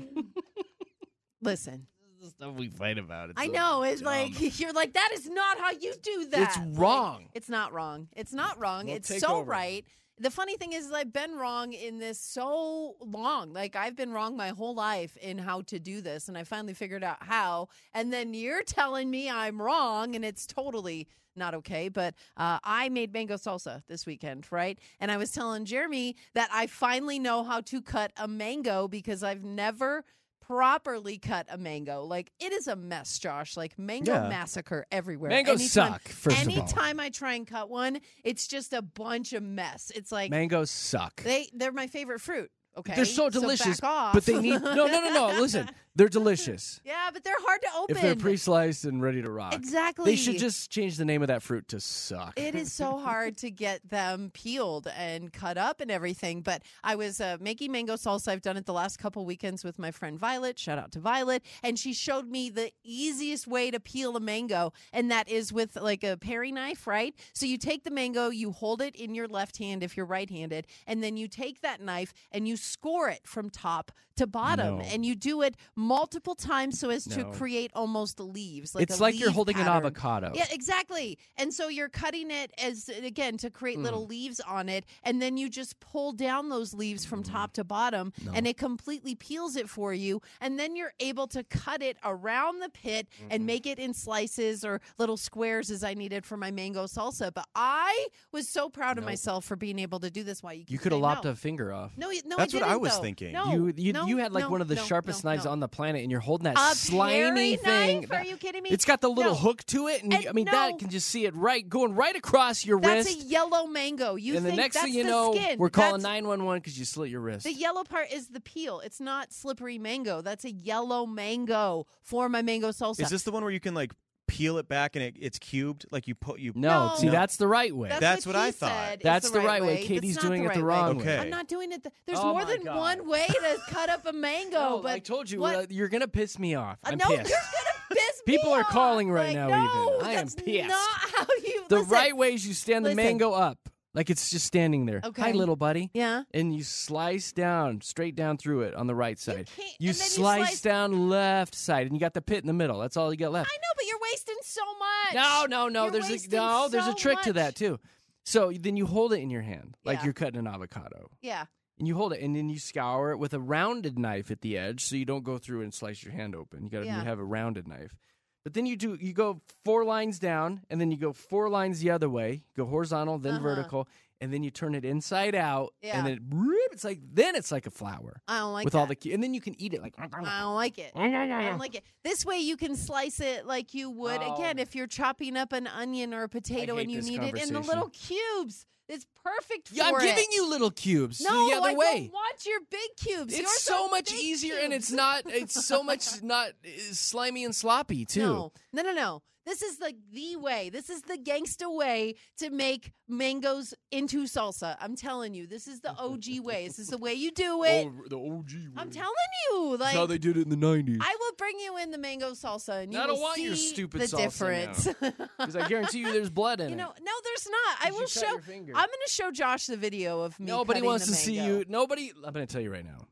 Listen. This is stuff we fight about. I know. It's like, you're like, that is not how you do that. It's wrong. Like, it's not wrong. It's not wrong. We'll It's take so over. right. The funny thing is, I've been wrong in this so long. Like, I've been wrong my whole life in how to do this, and I finally figured out how. And then you're telling me I'm wrong, and it's totally not okay. But I made mango salsa this weekend, right? And I was telling Jeremy that I finally know how to cut a mango because I've never properly cut a mango. Like, it is a mess, Josh. Like, mango massacre everywhere. Mangoes suck, first of all. Anytime I try and cut one, it's just a bunch of mess. It's like Mangoes suck. they're my favorite fruit. Okay, They're so delicious, back off. but they need no. Listen, they're delicious. Yeah, but they're hard to open. If they're pre-sliced and ready to rock. Exactly. They should just change the name of that fruit to suck. It is so hard to get them peeled and cut up and everything. But I was making mango salsa. I've done it the last couple weekends with my friend Violet. Shout out to Violet. And she showed me the easiest way to peel a mango, and that is with like a paring knife, right? So you take the mango, you hold it in your left hand if you're right-handed, and then you take that knife and you score it from top to bottom. No. And you do it multiple times so as to No. create almost leaves. It's a like you're leaf holding pattern. an avocado. Yeah, exactly. And so you're cutting it as, again, to create little leaves on it. And then you just pull down those leaves from top to bottom and it completely peels it for you. And then you're able to cut it around the pit and make it in slices or little squares as I needed for my mango salsa. But I was so proud of myself for being able to do this. Why You could have lopped no. a finger off. No, That's I what I didn't, was though. thinking. No, You had like no, one of the no, sharpest no, knives no. on the planet, and you're holding that A slimy paring thing. knife? Are you kidding me? It's got the little No. hook to it, and I mean no. that can just see it going right across your That's wrist. a yellow mango. You and the think next that's thing you the know, skin. we're calling That's- 911 because you slit your wrist. The yellow part is the peel. It's not slippery mango. That's a yellow mango for my mango salsa. Is this the one where you can like peel it back and it's cubed? Like you No, see, that's the right way. That's what I he thought. said is That's the right way. That's Katie's not doing the it the right way. wrong way. I'm not doing it. There's Oh more my than God. one way to cut up a mango. No, but I told you, what? you're going to piss me off. I'm no, pissed. you're gonna piss me People are off. calling right Like, now no, even. I am that's pissed. Not how you. The listen, right way is you stand the listen. mango up. Like it's just standing there. Okay. Hi, little buddy. Yeah. And you slice down, straight down through it on the right side. can't- You and then you slice slice- down left side, and you got the pit in the middle. That's all you got left. I know, but you're wasting so much. No. You're There's wasting there's a so trick to much. that too. So then you hold it in your hand like Yeah. you're cutting an avocado. Yeah. And you hold it, and then you scour it with a rounded knife at the edge, so you don't go through and slice your hand open. You got to Yeah. have a rounded knife. But then you go 4 lines down, and then you go 4 lines the other way. You go horizontal, then vertical, and then you turn it inside out, Yeah. and it's like a flower I don't like with that. all the and then you can eat it like. I don't like it. I don't like it. This way you can slice it like you would, again, if you're chopping up an onion or a potato hate and you this need it in the conversation. little cubes. It's perfect for Yeah, I'm it. giving you little cubes. No, the other I way. don't want your big cubes. Yours It's so are much big easier, cubes. and it's not. It's so much not slimy and sloppy too. No. This is the way. This is the gangsta way to make mangoes into salsa. I'm telling you, this is the OG way. This is the way you do it. The OG way. I'm telling you, like That's how they did it in the 90s. I will bring you in the mango salsa, and you I don't will want see your stupid the salsa difference. Because I guarantee you there's blood in it. No, there's not. I You will should cut show. your finger. I'm going to show Josh the video of me. Nobody cutting wants the to see mango. you. Nobody. I'm going to tell you right now.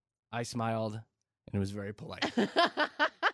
I smiled, and it was very polite. I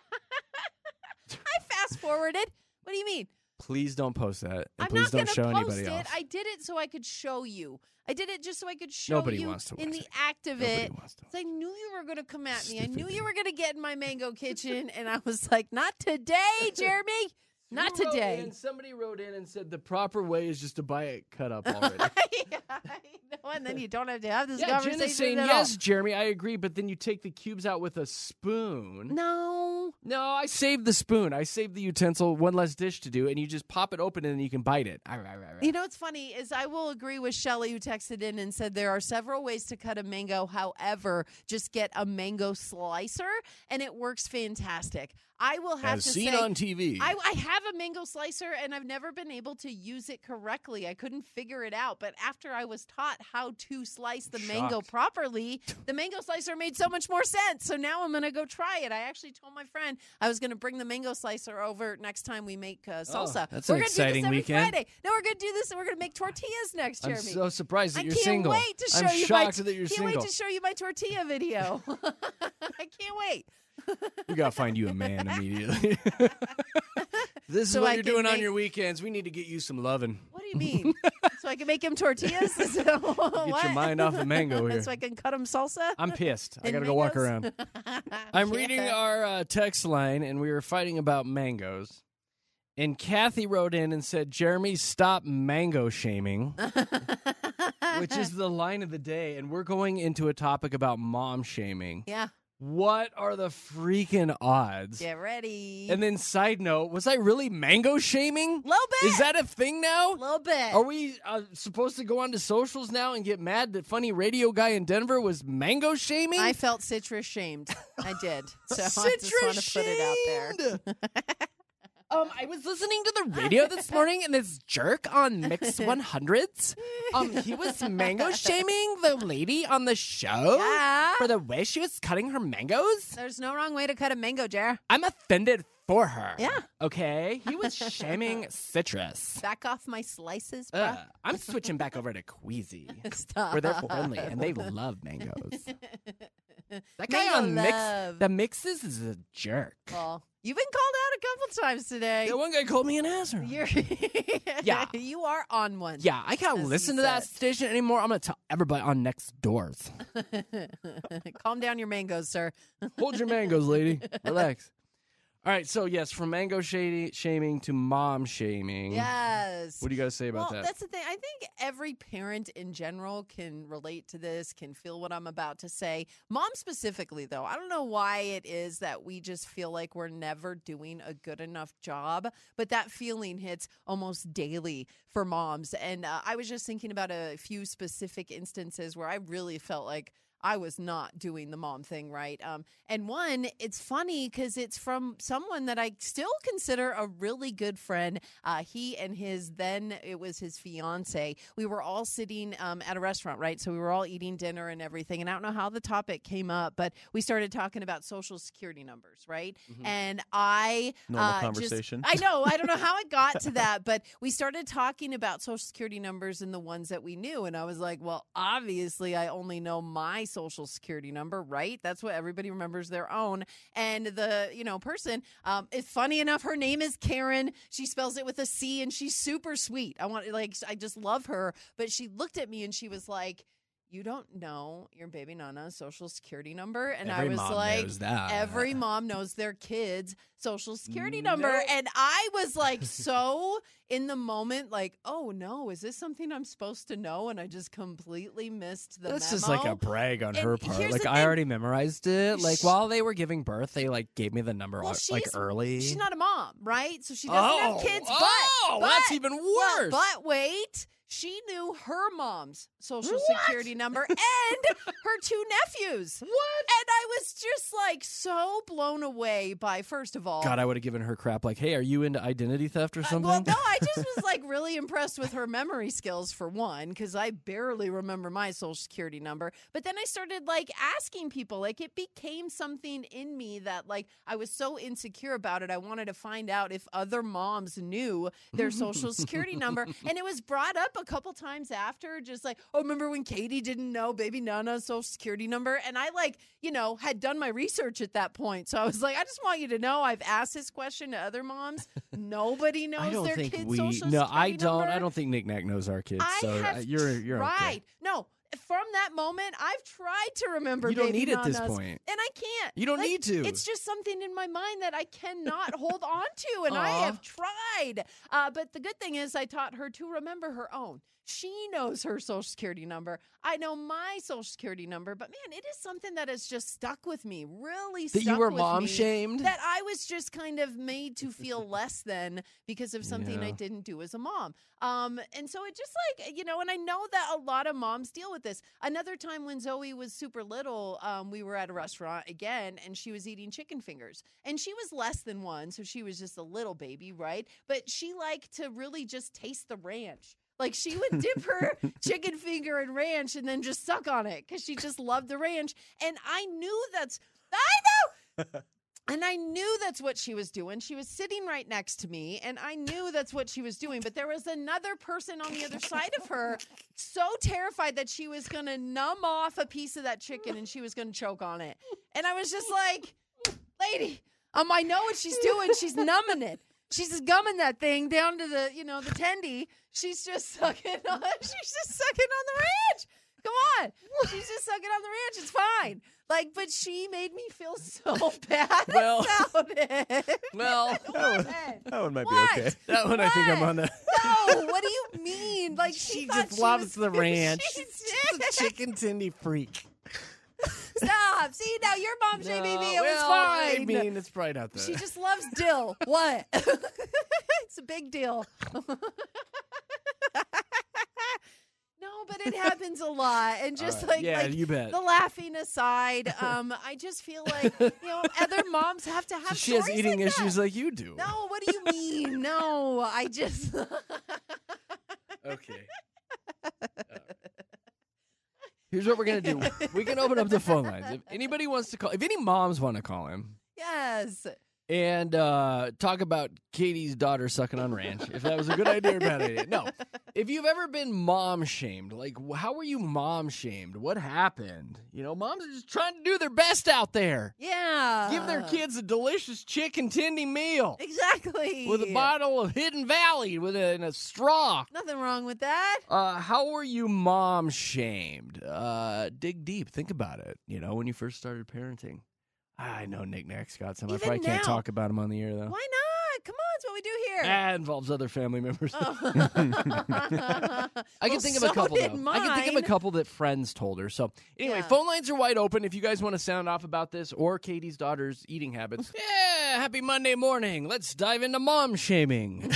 fast forwarded. What do you mean? Please don't post that, and I'm please not don't going to show post anybody it. else. I did it so I could show you. I did it just so I could show Nobody you wants to in watch the it. act of Nobody it. wants to. 'Cause I knew you were going to come at me. I Stupid knew you thing. were going to get in my mango kitchen, and I was like, not today, Jeremy. Not Who wrote today. in? Somebody wrote in and said the proper way is just to buy it cut up already. Yeah, I know, and then you don't have to have this Yeah, conversation Jen is saying at yes, Jeremy. I agree, but then you take the cubes out with a spoon. all. No, I saved the spoon. I saved the utensil. One less dish to do, and you just pop it open and then you can bite it. You know what's funny is I will agree with Shelly, who texted in and said there are several ways to cut a mango. However, just get a mango slicer and it works fantastic. I will have As to seen say, on TV. I have a mango slicer, and I've never been able to use it correctly. I couldn't figure it out. But after I was taught how to slice the mango Shocked. properly, the mango slicer made so much more sense. So now I'm going to go try it. I actually told my friend I was going to bring the mango slicer over next time we make salsa. that's we're an gonna exciting do this every weekend. Friday. No, we're going to do this, and we're going to make tortillas next, I'm Jeremy. so surprised that I you're can't single. wait to show I'm you shocked my, that you're can't single. wait to show you my tortilla video. I can't wait. We gotta find you a man immediately. This is So what I you're can doing on make- your weekends. We need to get you some loving. What do you mean? So I can make him tortillas? Get your mind off of mango here. So I can cut him salsa? I'm pissed. I And gotta go walk mangoes? around. I'm reading our text line, and we were fighting about mangoes. And Kathy wrote in and said, Jeremy, stop mango shaming, which is the line of the day. And we're going into a topic about mom shaming. Yeah. What are the freaking odds? Get ready. And then, side note, was I really mango shaming? Little bit. Is that a thing now? A little bit. Are we supposed to go on to socials now and get mad that funny radio guy in Denver was mango shaming? I felt citrus shamed. I did. So I just want Citrus to put it out there. I was listening to the radio this morning, and this jerk on Mix 100s, he was mango shaming the lady on the show Yeah. for the way she was cutting her mangoes. There's no wrong way to cut a mango, Jar. I'm offended for her. Yeah. Okay? He was shaming citrus. Back off my slices, bro. I'm switching back over to Queasy, Stop. where they're friendly, and they love mangoes. That guy Mango on Mix, love. the Mixes is a jerk. Well, you've been called out a couple times today. That one guy called me an asshole. You're Yeah. You are on one. Yeah, I can't As he listen to that said. station anymore. I'm going to tell everybody on next doors. Calm down your mangoes, sir. Hold your mangoes, lady. Relax. All right, so yes, from mango shaming to mom shaming. Yes. What do you guys say about Well, that? that's the thing. I think every parent in general can relate to this, can feel what I'm about to say. Mom specifically, though, I don't know why it is that we just feel like we're never doing a good enough job, but that feeling hits almost daily for moms. And I was just thinking about a few specific instances where I really felt like I was not doing the mom thing right. And one, it's funny because it's from someone that I still consider a really good friend. He and it was his fiance. We were all sitting at a restaurant, right? So we were all eating dinner and everything. And I don't know how the topic came up, but we started talking about social security numbers, right? Mm-hmm. And I Normal conversation. I know. I don't know how it got to that, but we started talking about social security numbers and the ones that we knew. And I was like, well, obviously I only know my social security number, right? That's what everybody remembers their own. And the, person, it's funny enough, her name is Karen. She spells it with a C and she's super sweet. I just love her. But she looked at me and she was like, you don't know your baby nana's social security number? And Every I was mom like, knows that. every mom knows their kid's social security number. And I was like, so in the moment, like, oh no, is this something I'm supposed to know? And I just completely missed the That's memo. just like a brag on And her part. here's Like, the I thing. already memorized it. Like, while they were giving birth, they, gave me the number, Well, early. She's not a mom, right? So she doesn't have kids. But that's even worse. But wait, she knew her mom's social security number and her two nephews. What? And I was just so blown away by, first of all, God, I would have given her crap like, hey, are you into identity theft or something? well, no, I just was really impressed with her memory skills for one, because I barely remember my social security number. But then I started asking people, it became something in me that I was so insecure about it. I wanted to find out if other moms knew their social security number. And it was brought up a couple times after, just oh, remember when Katie didn't know baby Nana's social security number? And I had done my research at that point. So I was like, I just want you to know I've asked this question to other moms. Nobody knows I don't their think kids' we. social No, security I don't. number. I don't think Nick Nack knows our kids. I So have you're tried. okay. No, from that moment, I've tried to remember. You don't baby need it at this Nana's, point. and I can't. You don't need to. It's just something in my mind that I cannot hold on to, and I Aw. have tried. But the good thing is, I taught her to remember her own. She knows her social security number. I know my social security number, but man, it is something that has just stuck with me. Really, That stuck you were with mom me, shamed? That I was just kind of made to feel less than because of something I Yeah. didn't do as a mom. And so it just and I know that a lot of moms deal with this. another time when Zoe was super little, we were at a restaurant again, and she was eating chicken fingers. And she was less than 1, so she was just a little baby, right? But she liked to really just taste the ranch. Like, she would dip her chicken finger in ranch and then just suck on it because she just loved the ranch. And I knew And I knew that's what she was doing. She was sitting right next to me, and I knew that's what she was doing. But there was another person on the other side of her, so terrified that she was going to numb off a piece of that chicken and she was going to choke on it. And I was just like, lady, I know what she's doing. She's numbing it. She's just gumming that thing down to the, the tendy. She's just sucking on the ranch. Come on. She's just sucking on the ranch. It's fine. But she made me feel so bad about it. Well, that one might be okay. That one I think I'm on the... No, what do you mean? She just loves the ranch. She's a chicken tendy freak. Stop. See, now your mom shaming me. It was fine. I mean, it's probably not that. She just loves dill. What? It's a big deal. No, but it happens a lot. And just you bet. The laughing aside, I just feel like, other moms have to have so she has eating like issues that. like you do. No, what do you mean? No, I just... Okay. Here's what we're going to do. We can open up the phone lines. If anybody wants to call, if any moms want to call him. Yes. And talk about Katie's daughter sucking on ranch, if that was a good idea or bad idea. No. If you've ever been mom shamed, how were you mom shamed? What happened? Moms are just trying to do their best out there. Yeah. Give their kids a delicious chicken tendy meal. Exactly. With a bottle of Hidden Valley and a straw. Nothing wrong with that. How were you mom shamed? Dig deep. Think about it. When you first started parenting. I know Nick Nack's got some. I probably can't talk about him on the air, though. Why not? Come on, it's what we do here. It involves other family members. Oh. I can think of a couple, though. I can think of a couple that friends told her. So, anyway, phone lines are wide open if you guys want to sound off about this or Katie's daughter's eating habits. Yeah, happy Monday morning. Let's dive into mom shaming.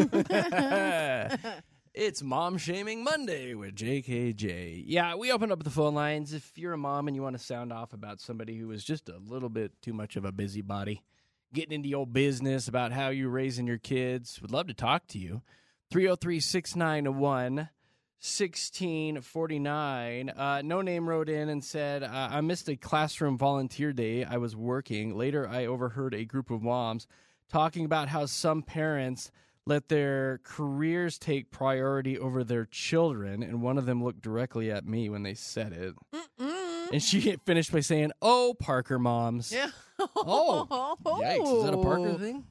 It's Mom Shaming Monday with JKJ. Yeah, we opened up the phone lines. If you're a mom and you want to sound off about somebody who was just a little bit too much of a busybody, getting into your business about how you're raising your kids, would love to talk to you. 303-691-1649. No Name wrote in and said, I missed a classroom volunteer day. I was working. Later, I overheard a group of moms talking about how some parents let their careers take priority over their children, and one of them looked directly at me when they said it. And she finished by saying, "Oh, Parker moms." Yeah. Oh. Yikes. Is that a Parker thing?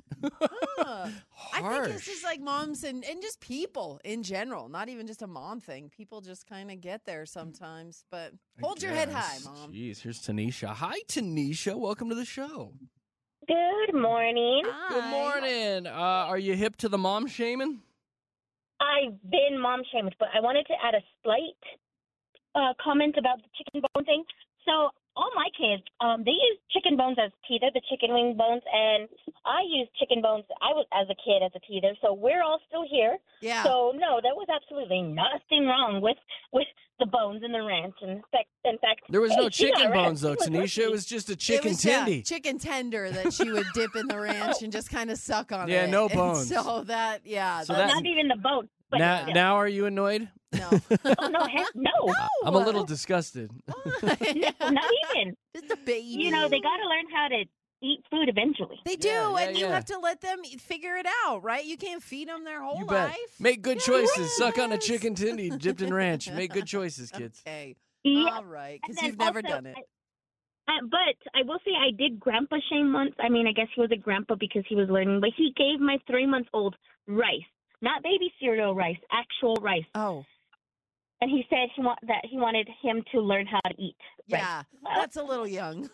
I think this is like moms and just people in general, not even just a mom thing. People just kind of get there sometimes, but hold your head high, Mom. Jeez, here's Tanisha. Hi, Tanisha. Welcome to the show. Good morning. Hi. Good morning. Are you hip to the mom shaming? I've been mom shamed, but I wanted to add a slight comment about the chicken bone thing. So all my kids, they use chicken bones as teether, the chicken wing bones, and I used chicken bones as a kid as a teether. So we're all still here. Yeah. So no, there was absolutely nothing wrong with the bones and the ranch. In fact, There was no she got chicken ranch. bones, though, She was Tanisha. It was just a chicken tendy. Chicken tender that she would dip in the ranch and just kind of suck on it. Yeah, no And bonos. so that, So Well, that- not even the bone. But Now are you annoyed? No. Oh, no, heck no. I'm a little disgusted. Not even. Just a baby. You know, they got to learn how to eat food eventually. They do, and you yeah. have to let them figure it out, right? You can't feed them their whole You bet. life. Make good choices. Suck on a chicken tendy dipped in ranch. Make good choices, kids. Okay. Yeah. All right, because And then you've never also, done it. But I will say I did grandpa shame once. I mean, I guess he was a grandpa because he was learning, but he gave my 3-month-old rice, not baby cereal rice, actual rice. Oh. And he said he wanted him to learn how to eat rice. Yeah, that's a little young.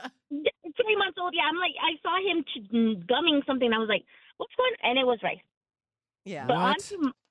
3 months old, yeah. I'm like, I saw him gumming something. I was like, what's going on? And it was rice. Yeah. But What?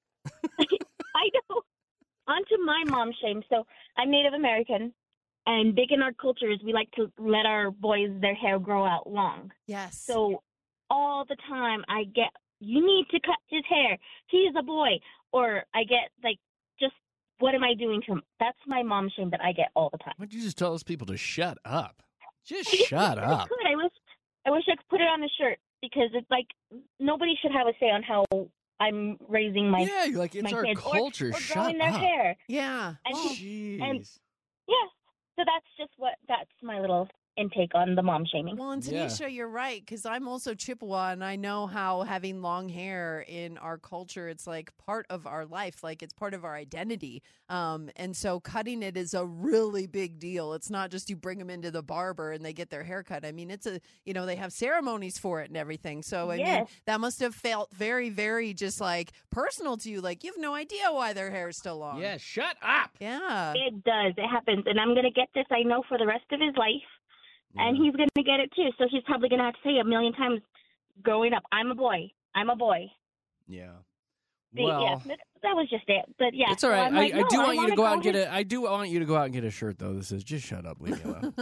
I know. Onto my mom shame. So I'm Native American, and big in our culture is we like to let our boys, their hair grow out long. Yes. So all the time I get, you need to cut his hair. He's a boy. Or I get like just what am I doing to him? That's my mom shame that I get all the time. Why don't you just tell those people to shut up? Just I shut really up. could. I wish I could put it on a shirt because it's like nobody should have a say on how I'm raising my Yeah, you're like, it's my our kids culture. or Shut growing their up. hair. Yeah. And, Jeez. and yeah, so that's my little intake on the mom shaming. Well, and Tanisha, you're right, because I'm also Chippewa, and I know how having long hair in our culture, it's like part of our life, like it's part of our identity. And so cutting it is a really big deal. It's not just you bring them into the barber and they get their hair cut. I mean, it's they have ceremonies for it and everything. So, I mean, that must have felt very, very just like personal to you. Like you have no idea why their hair is still long. Yeah, shut up. Yeah. It does. It happens. And I'm going to get this, I know, for the rest of his life. And he's going to get it too. So he's probably going to have to say a million times growing up, I'm a boy. I'm a boy. Yeah. Well, yeah, that was just it. But yeah. It's all right. So like, I do want you to go out and his... get I do want you to go out and get a shirt though that says "Just shut up, leave me alone."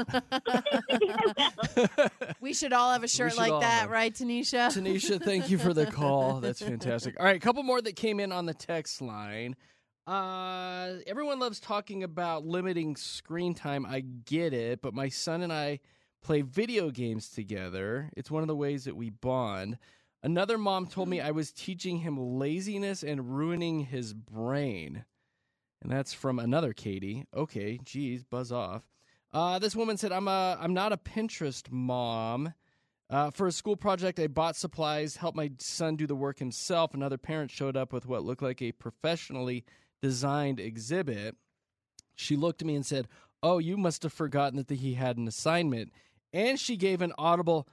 We should all have a shirt like that, right, Tanisha? Tanisha, thank you for the call. That's fantastic. All right, a couple more that came in on the text line. Everyone loves talking about limiting screen time. I get it, but my son and I play video games together. It's one of the ways that we bond. Another mom told me I was teaching him laziness and ruining his brain. And that's from another Katie. Okay, geez, buzz off. This woman said, I'm not a Pinterest mom. For a school project, I bought supplies, helped my son do the work himself. Another parent showed up with what looked like a professionally designed exhibit. She looked at me and said, "Oh, you must have forgotten that he had an assignment." And she gave an audible,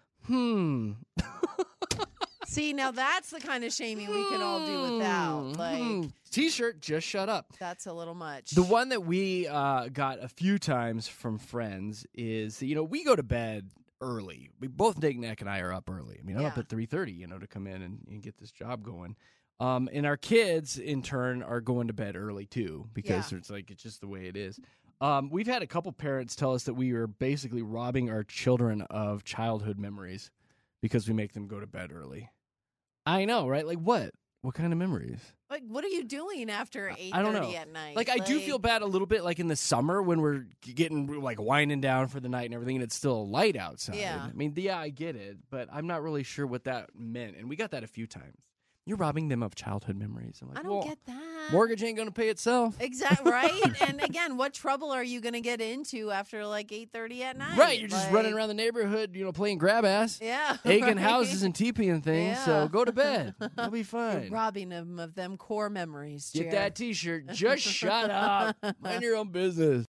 See, now that's the kind of shaming we can all do without. Like T-shirt, just shut up. That's a little much. The one that we got a few times from friends is, we go to bed early. We both, Nick and I, are up early. I mean, I'm up at 3:30, to come in and get this job going. And our kids, in turn, are going to bed early, too, because it's just the way it is. We've had a couple parents tell us that we are basically robbing our children of childhood memories because we make them go to bed early. I know, right? Like what? What kind of memories? Like, what are you doing after 8:30 I don't know. at night? Like, I do feel bad a little bit, like in the summer when we're getting winding down for the night and everything, and it's still light outside. Yeah. I mean, I get it, but I'm not really sure what that meant. And we got that a few times. You're robbing them of childhood memories. I'm like, I don't get that. Mortgage ain't going to pay itself. Exactly, right? And again, what trouble are you going to get into after 8:30 at night? Right, you're just running around the neighborhood, playing grab ass. Yeah. Egging right? houses and teepeeing things, Yeah. so go to bed. You'll be fine. You're robbing them of them core memories, Get Jared. that T-shirt. Just shut up. Mind your own business.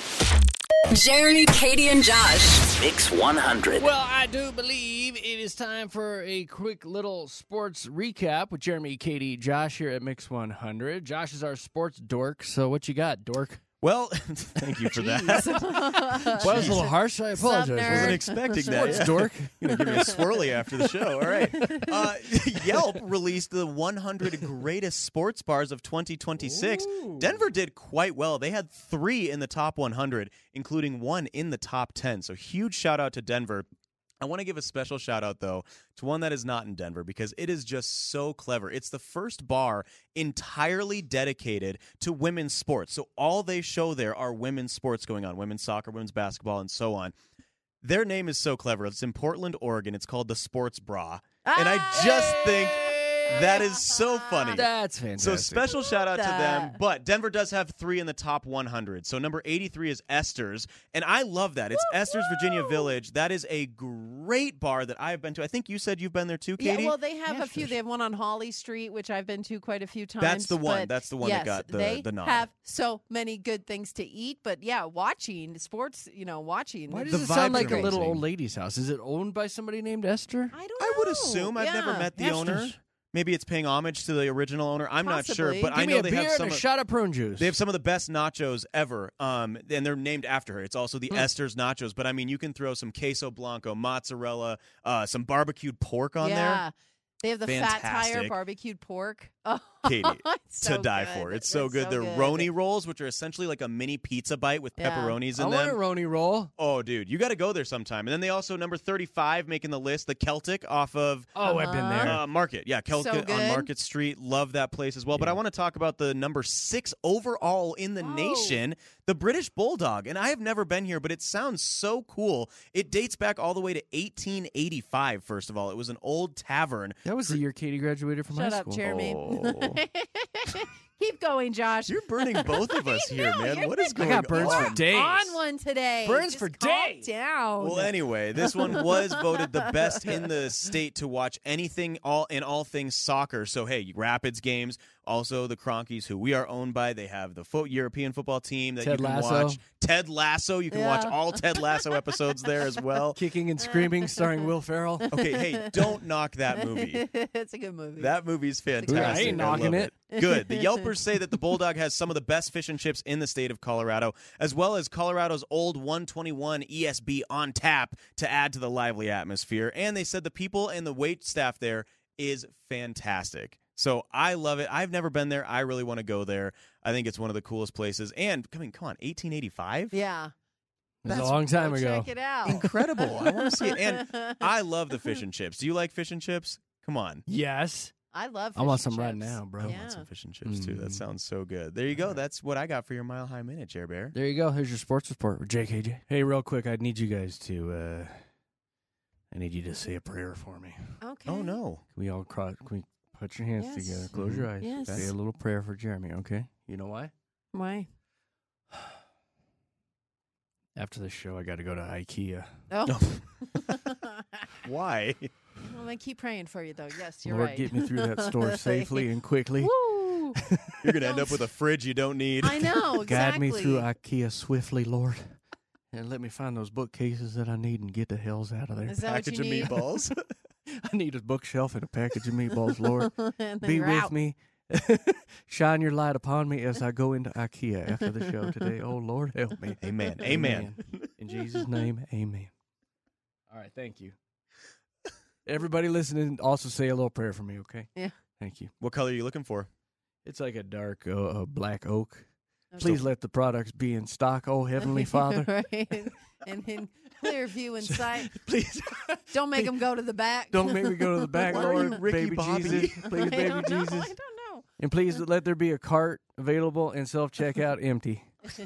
Jeremy, Katie, and Josh. Mix 100. Well, I do believe it is time for a quick little sports recap with Jeremy, Katie, Josh here at Mix 100. Josh is our sports dork, so what you got, dork? Well, thank you for that. Well, that was a little harsh. I apologize. Wasn't expecting that. Sports dork. You're going to give me a swirly after the show. All right. Yelp released the 100 greatest sports bars of 2026. Ooh. Denver did quite well. They had 3 in the top 100, including 1 in the top 10. So huge shout out to Denver. I want to give a special shout out, though, to one that is not in Denver because it is just so clever. It's the first bar entirely dedicated to women's sports. So all they show there are women's sports going on, women's soccer, women's basketball, and so on. Their name is so clever. It's in Portland, Oregon. It's called the Sports Bra. And I just think that is so funny. That's fantastic. So special shout out to them. But Denver does have 3 in the top 100. So number 83 is Esther's. And I love that. It's Esther's Virginia Village. That is a great bar that I've been to. I think you said you've been there too, Katie? Yeah, well, they have a few. They have one on Holly Street, which I've been to quite a few times. That's the one. But That's the one yes, that got they the nod. have so many good things to eat. But yeah, watching sports, watching. Why the does it sound like a great. little old lady's house? Is it owned by somebody named Esther? I don't I know. would assume. I've never met the owner. Maybe it's paying homage to the original owner. I'm not sure, Possibly. but Give I me know a they beer have and some. a shot of prune juice. They have some of the best nachos ever, and they're named after her. It's also the Esther's Nachos. But I mean, you can throw some queso blanco, mozzarella, some barbecued pork on there. They have the Fat Tire Fantastic. barbecued pork. Oh, Katie, it's to so die good. for. It's so good. so They're good. Roni rolls, which are essentially like a mini pizza bite with Yeah. pepperonis I in want a them. Roni roll. Oh, dude, you got to go there sometime. And then they also, number 35, making the list, the Celtic off of Oh, I've been there. Market. Yeah, Celtic So on good. Market Street. Love that place as well. But I want to talk about the number 6 overall in the nation, the British Bulldog. And I have never been here, but it sounds so cool. It dates back all the way to 1885, first of all. It was an old tavern. That was the year Katie graduated from high Shut school. up, Jeremy. Oh. Keep going, Josh. You're burning both of us here, know, man. you're What is I going got burns on? for days. On one today. Burns Just for calm days. down. Well, anyway, this one was voted the best in the state to watch anything all things soccer. So, hey, Rapids games, also the Cronkies, who we are owned by. They have the European football team that Ted you can Lasso. watch. Ted Lasso. You can Yeah. watch all Ted Lasso episodes there as well. Kicking and Screaming, starring Will Ferrell. Okay, hey, don't knock that movie. It's a good movie. That movie's fantastic. I ain't knocking love it. Good. The Yelpers say that the Bulldog has some of the best fish and chips in the state of Colorado, as well as Colorado's old 121 ESB on tap to add to the lively atmosphere. And they said the people and the wait staff there is fantastic. So I love it. I've never been there. I really want to go there. I think it's one of the coolest places. And, I mean, come on, 1885? Yeah. It was That's a long time Go ago. check it out. Incredible. I want to see it. And I love the fish and chips. Do you like fish and chips? Come on. Yes. I love I want fish some and right chips. now, bro. I Yeah. want some fish and chips, too. That Mm. sounds so good. There you go. That's what I got for your Mile High Minute, Chair Bear. There you go. Here's your sports report with JKJ. Hey, real quick, I need you guys to, I need you to say a prayer for me. Okay. Oh, no. Can we put your hands Yes. together, close your eyes, Yes. say a little prayer for Jeremy, okay? You know why? Why? After the show, I got to go to IKEA. Oh. Why? Well, I keep praying for you, though. Yes, you're Lord, right. get me through that store safely and quickly. Woo! You're going to end up with a fridge you don't need. I know, exactly. Guide me through IKEA swiftly, Lord. And let me find those bookcases that I need and get the hells out of there. Is that what Package you of need? meatballs. I need a bookshelf and a package of meatballs, Lord. And then Be you're with out. me. Shine your light upon me as I go into IKEA after the show today. Oh, Lord, help me. Amen. Amen. In Jesus' name, amen. All right, thank you. Everybody listening, also say a little prayer for me, okay? Yeah. Thank you. What color are you looking for? It's like a dark black oak. Okay. Please let the products be in stock, oh Heavenly Father. Right. And in clear view in sight. Please Don't make them go to the back. don't make me go to the back, Why are you Lord. Ricky Baby Bobby? Jesus. Please, I baby don't know. Jesus. I don't know. And please let there be a cart available and self-checkout empty.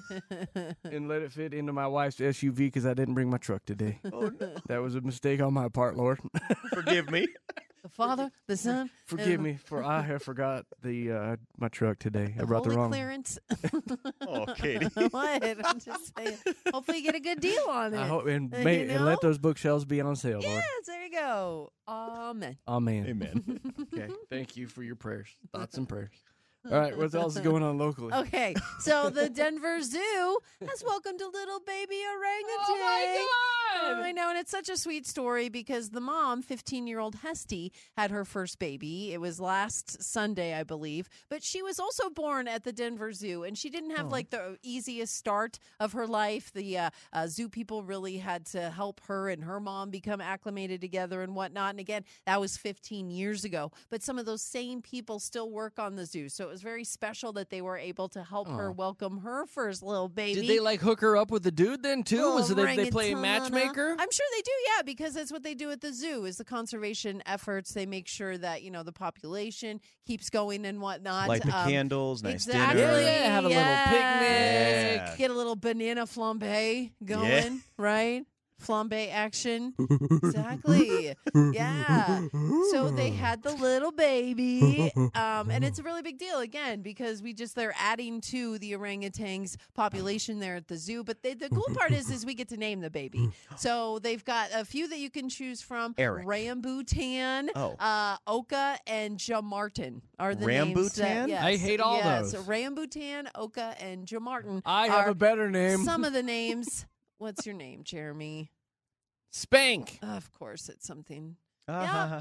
And let it fit into my wife's SUV because I didn't bring my truck today. Oh, no. That was a mistake on my part, Lord. Forgive me. The Father, the Son. Forgive and me, for I have forgot the my truck today. I the brought the Holy wrong. clearance. Oh, Katie. What? I'm just saying. Hopefully you get a good deal on it. I hope and, You and know? let those bookshelves be on sale, Lord. Yes, there you go. Amen. Amen. Amen. Okay. Thank you for your prayers, thoughts, and prayers. All right, what else is going on locally? Okay, so the Denver Zoo has welcomed a little baby orangutan. Oh, my God! I know, and it's such a sweet story because the mom, 15-year-old Hesty, had her first baby. It was last Sunday, I believe, but she was also born at the Denver Zoo, and she didn't have like the easiest start of her life. The zoo people really had to help her and her mom become acclimated together and whatnot. And again, that was 15 years ago, but some of those same people still work on the zoo, so it was very special that they were able to help her welcome her first little baby. Did they like hook her up with the dude then too? Little Was it they play orangutan. matchmaker? I'm sure they do, yeah, because that's what they do at the zoo is the conservation efforts. They make sure that, the population keeps going and whatnot. Light the candles, nice exactly. dinner. Yeah, have a little picnic. Yeah. Get a little banana flambe going, right? Flambe action. Exactly. Yeah. So they had the little baby. And it's a really big deal, again, because they're adding to the orangutans population there at the zoo. But the cool part is we get to name the baby. So they've got a few that you can choose from. Eric. Rambutan, Oka, and Jamartin are the names. Rambutan? Yes, I hate all those. So Rambutan, Oka, and Jamartin. I have are a better name. some of the names. What's your name, Jeremy? Spank. Of course, it's something. Uh-huh.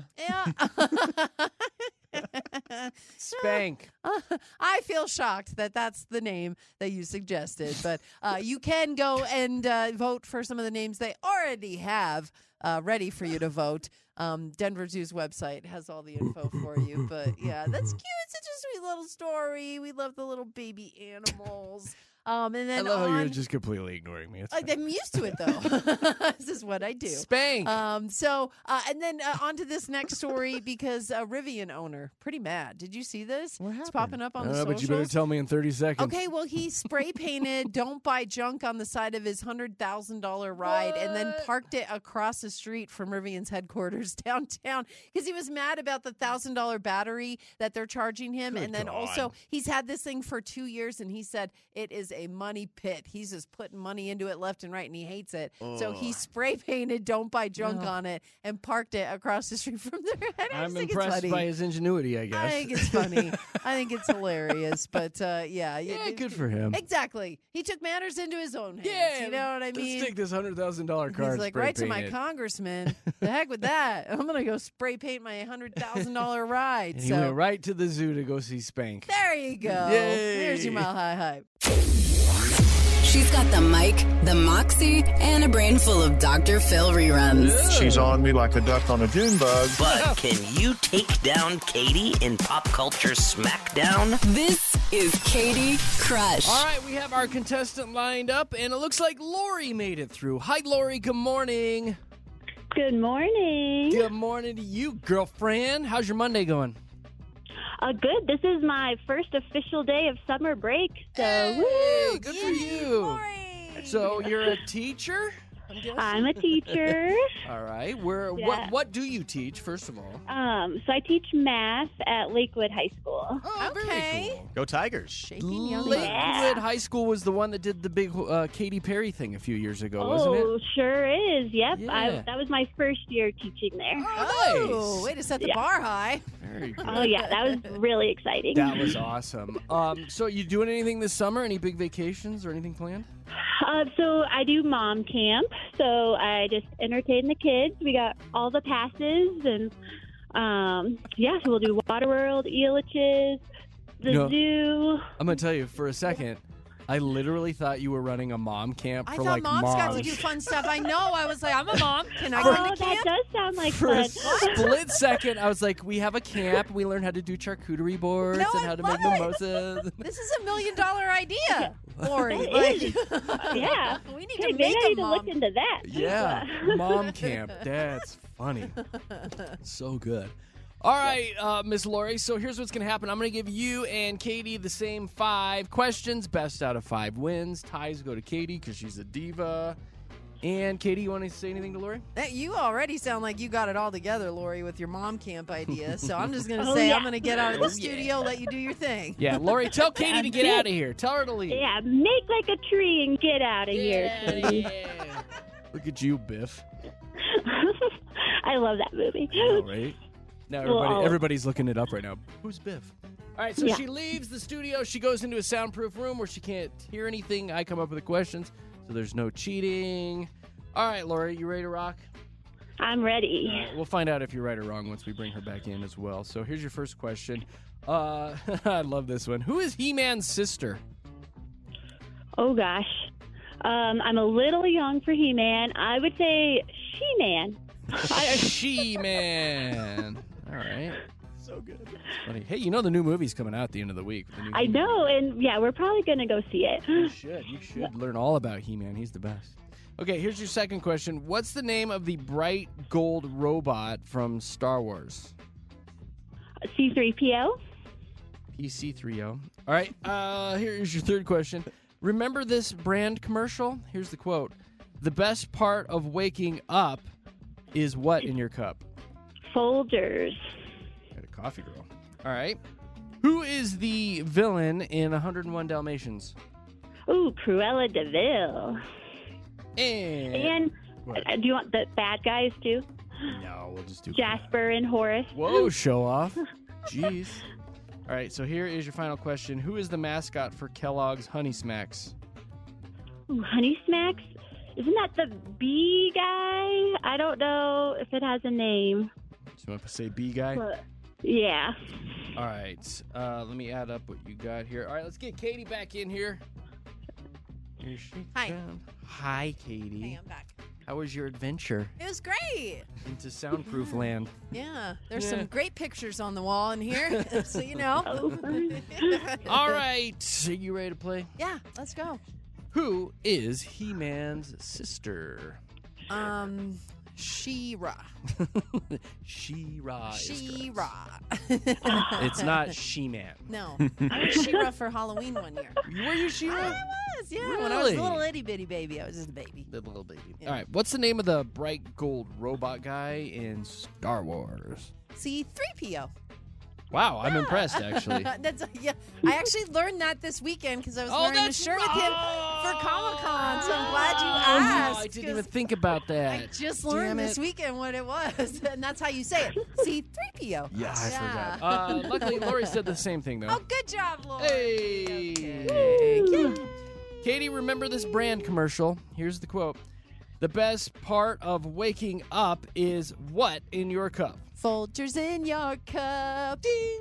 Yeah. Spank. I feel shocked that that's the name that you suggested, but you can go and vote for some of the names they already have ready for you to vote. Denver Zoo's website has all the info for you. But yeah, that's cute. It's such a sweet little story. We love the little baby animals. And then I love how you're just completely ignoring me. I'm used to it, though. This is what I do. Spank. And then on to this next story because Rivian owner, pretty mad. Did you see this? What happened? It's popping up on the socials. But you better tell me in 30 seconds. Okay, well, he spray painted "Don't Buy Junk" on the side of his $100,000 ride and then parked it across the street from Rivian's headquarters downtown because he was mad about the $1,000 battery that they're charging him. Good and then God. also, he's had this thing for 2 years, and he said it is a money pit. He's just putting money into it left and right, and he hates it. So he spray painted "Don't Buy Junk" on it and parked it across the street from there. I'm impressed by his ingenuity, I guess. I think it's funny. I think it's hilarious. But yeah, good for him. Exactly. He took matters into his own hands. Yeah, you know what I mean? Let's take this $100,000 car. He's like, spray right to paint my it. congressman. The heck with that. I'm gonna go spray paint my $100,000 ride. And he So went right to the zoo to go see Spank. there you go. Yay. There's your Mile High Hype. She's got the mic, the moxie, and a brain full of Dr. Phil reruns. She's on me like a duck on a June bug. But can you take down Katie in Pop Culture Smackdown? This is Katie Crush. All right, we have our contestant lined up, and it looks like Lori made it through. Hi, Lori. Good morning. Good morning. Good morning to you, girlfriend. How's your Monday going? Good. This is my first official day of summer break. So, Hey, good for you. So you're a teacher? I'm a teacher. All right. Yeah. What do you teach, first of all? So I teach math at Lakewood High School. Oh, very cool. Go Tigers. Shaking young Lakewood High School was the one that did the big Katy Perry thing a few years ago, wasn't it? Oh, sure is. Yep. Yeah. That was my first year teaching there. Oh, way to set the bar high. Very good. Oh, yeah. That was really exciting. That was awesome. So you doing anything this summer? Any big vacations or anything planned? So I do mom camp. So I just entertain the kids. We got all the passes, and so we'll do Waterworld, Elitch's, the zoo. I'm gonna tell you for a second. I literally thought you were running a mom camp I for thought like moms got to moms. do fun stuff. I know. I was like, I'm a mom. Can I go to that camp? does sound like For a fun. split second, I was like, we have a camp. We learn how to do charcuterie boards and how to make mimosas. This is $1 million idea, Lori. It Like, is. Yeah. we need Hey, to maybe make I a need to mom. look into that. Yeah, mom camp. That's funny. So good. All right, Miss Lori, so here's what's going to happen. I'm going to give you and Katie the same 5 questions. Best out of 5 wins. Ties go to Katie because she's a diva. And Katie, you want to say anything to Lori? You already sound like you got it all together, Lori, with your mom camp idea. So I'm just going to Oh, say yeah. I'm going to get out of the studio, let you do your thing. Yeah, Lori, tell Katie to get out of here. Tell her to leave. Yeah, make like a tree and get out of here, sweetie. Yeah. Look at you, Biff. I love that movie. All right. Now Whoa. everybody's looking it up right now. Who's Biff? All right, so Yeah. she leaves the studio. She goes into a soundproof room where she can't hear anything. I come up with the questions, so there's no cheating. All right, Lori, you ready to rock? I'm ready. All right, we'll find out if you're right or wrong once we bring her back in as well. So here's your first question. I love this one. Who is He-Man's sister? Oh, gosh. I'm a little young for He-Man. I would say She-Man. She-Man. All right. So good. Funny. Hey, you know the new movie's coming out at the end of the week. The new I know, and yeah, we're probably going to go see it. You should learn all about He-Man. He's the best. Okay, here's your second question. What's the name of the bright gold robot from Star Wars? C-3PO? PC-3O. All right, here's your third question. Remember this brand commercial? Here's the quote. The best part of waking up is what in your cup? Folgers. Got a coffee girl. All right. Who is the villain in 101 Dalmatians? Ooh, Cruella DeVille. And do you want the bad guys too? No, we'll just do Jasper and Horace. Whoa, show off. Jeez. All right, so here is your final question. Who is the mascot for Kellogg's Honey Smacks? Ooh, Honey Smacks? Isn't that the bee guy? I don't know if it has a name. Do you want to say bee guy? But, yeah. All right, let me add up what you got here. All right, let's get Katie back in here. Here she Hi. comes. Hi, Katie. Hey, I'm back. How was your adventure It was great. into soundproof land? Yeah, there's Yeah. some great pictures on the wall in here, so you know. All right. Are you ready to play? Yeah, let's go. Who is He-Man's sister? She-Ra. She-Ra is correct. She-Ra. It's not She-Man. No, I was She-Ra for Halloween one year. Were you She-Ra? I was, yeah. When I was a Really? little itty bitty baby, I was just a baby. The little baby. Yeah. All right. What's the name of the bright gold robot guy in Star Wars? C-3PO. Wow, I'm impressed, actually. That's yeah. I actually learned that this weekend because I was wearing a shirt with him for Comic-Con. So I'm glad you asked. I didn't even think about that. I just learned this weekend what it was, and that's how you say it. C-3PO. Yes, I Yeah. forgot. Luckily, Lori said the same thing, though. Oh, good job, Lori. Hey! Katie, remember this brand commercial? Here's the quote. The best part of waking up is what in your cup? Folgers in your cup. Ding.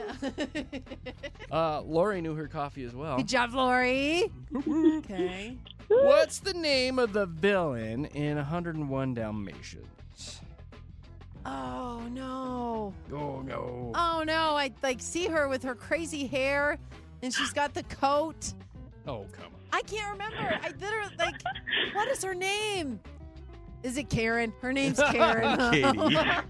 Yeah. Lori knew her coffee as well. Good job, Lori. Okay. What's the name of the villain in 101 Dalmatians? Oh, no. Oh, no. Oh, no. I see her with her crazy hair, and she's got the coat. Oh, come on. I can't remember. I literally, what is her name? Is it Karen? Her name's Karen. Katie. Dang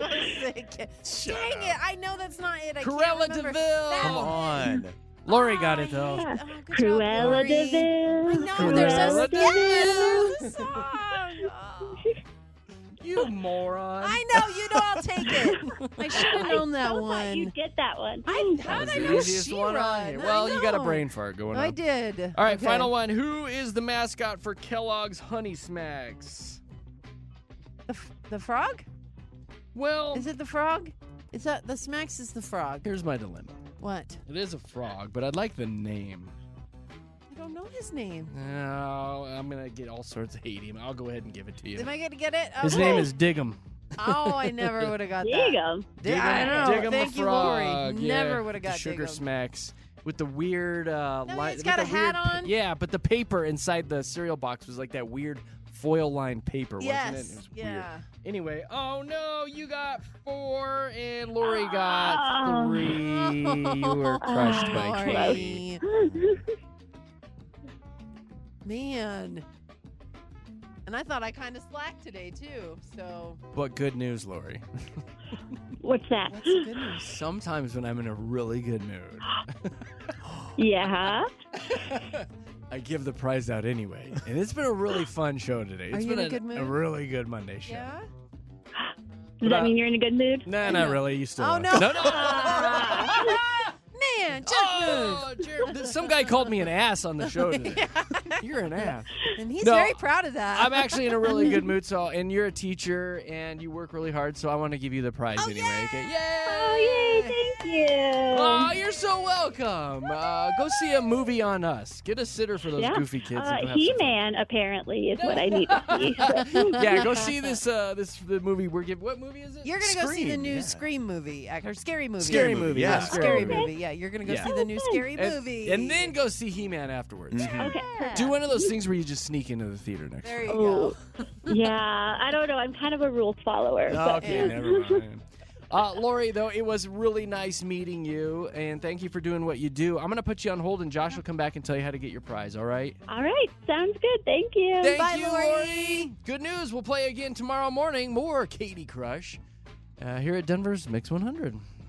it. I know that's not it. I Cruella can't remember. DeVille. That's Come it. on. Lori got it, though. Oh, good Cruella job, Lori. DeVille. I know. There's Cruella a, yes, there's a song. Oh. You moron. I know. You know I'll take it. I should have known that So thought one. you'd get that one. How That did I was know the easiest one She-Ra? on here. I Well, you got a know. brain fart going on. I did. All right, Okay. final one. Who is the mascot for Kellogg's Honey Smacks? The frog? Well, Is it the frog? Is that the Smacks is the frog? here's my dilemma. What? It is a frog, but I'd like the name. I don't know his name. No, I'm going to get all sorts of hate him. I'll go ahead and give it to you. Am I going to get it? His Okay. name is Diggum. Oh, I never would have got There you that. go. I know. Diggum Thank the you, Lori. frog. Yeah, Never would have got the Sugar Diggum. Smacks with the weird he's got a hat on. Yeah, but the paper inside the cereal box was like that weird foil-lined paper, wasn't it? Yes. It was weird. Yeah. Anyway, oh no, you got 4 and Lori got 3. You were crushed by Katie. Lori. Man. And I thought I kind of slacked today, too. So, But good news, Lori. What's that? what's the good news? Sometimes when I'm in a really good mood, Yeah. I give the prize out anyway. And it's been a really fun show today. Are It's you been in a good mood? a really good Monday show. Yeah? Does that mean you're in a good mood? Nah, not really. You still Oh, are. no. No. Man, jerk Oh, Jared, some guy called me an ass on the show today. You're an ass. And he's No, very proud of that. I'm actually in a really good mood, and you're a teacher, and you work really hard, so I want to give you the prize anyway. Okay? Yay! Oh, yay. Thank you. Oh, you're so welcome. Go see a movie on us. Get a sitter for those Yeah. goofy kids. and go have some fun. He-Man, apparently, is what I need to see. Yeah, go see the movie we're giving. What movie is it? You're going to go see the Scream, new yeah. Scream movie, or Scary Movie. Scary movie, yeah. Scary movie. Yeah, you're going to go Yeah. see the new Scary Movie. And then go see He-Man afterwards. Okay. Do one of those things where you just sneak into the theater next There time. you go. Yeah, I don't know. I'm kind of a rules follower. but- Okay, never mind. Lori, though, it was really nice meeting you, and thank you for doing what you do. I'm going to put you on hold, and Josh will come back and tell you how to get your prize, all right? All right. Sounds good. Thank you. Thank Bye, you, Lori. Good news. We'll play again tomorrow morning. More Katie Crush here at Denver's Mix 100.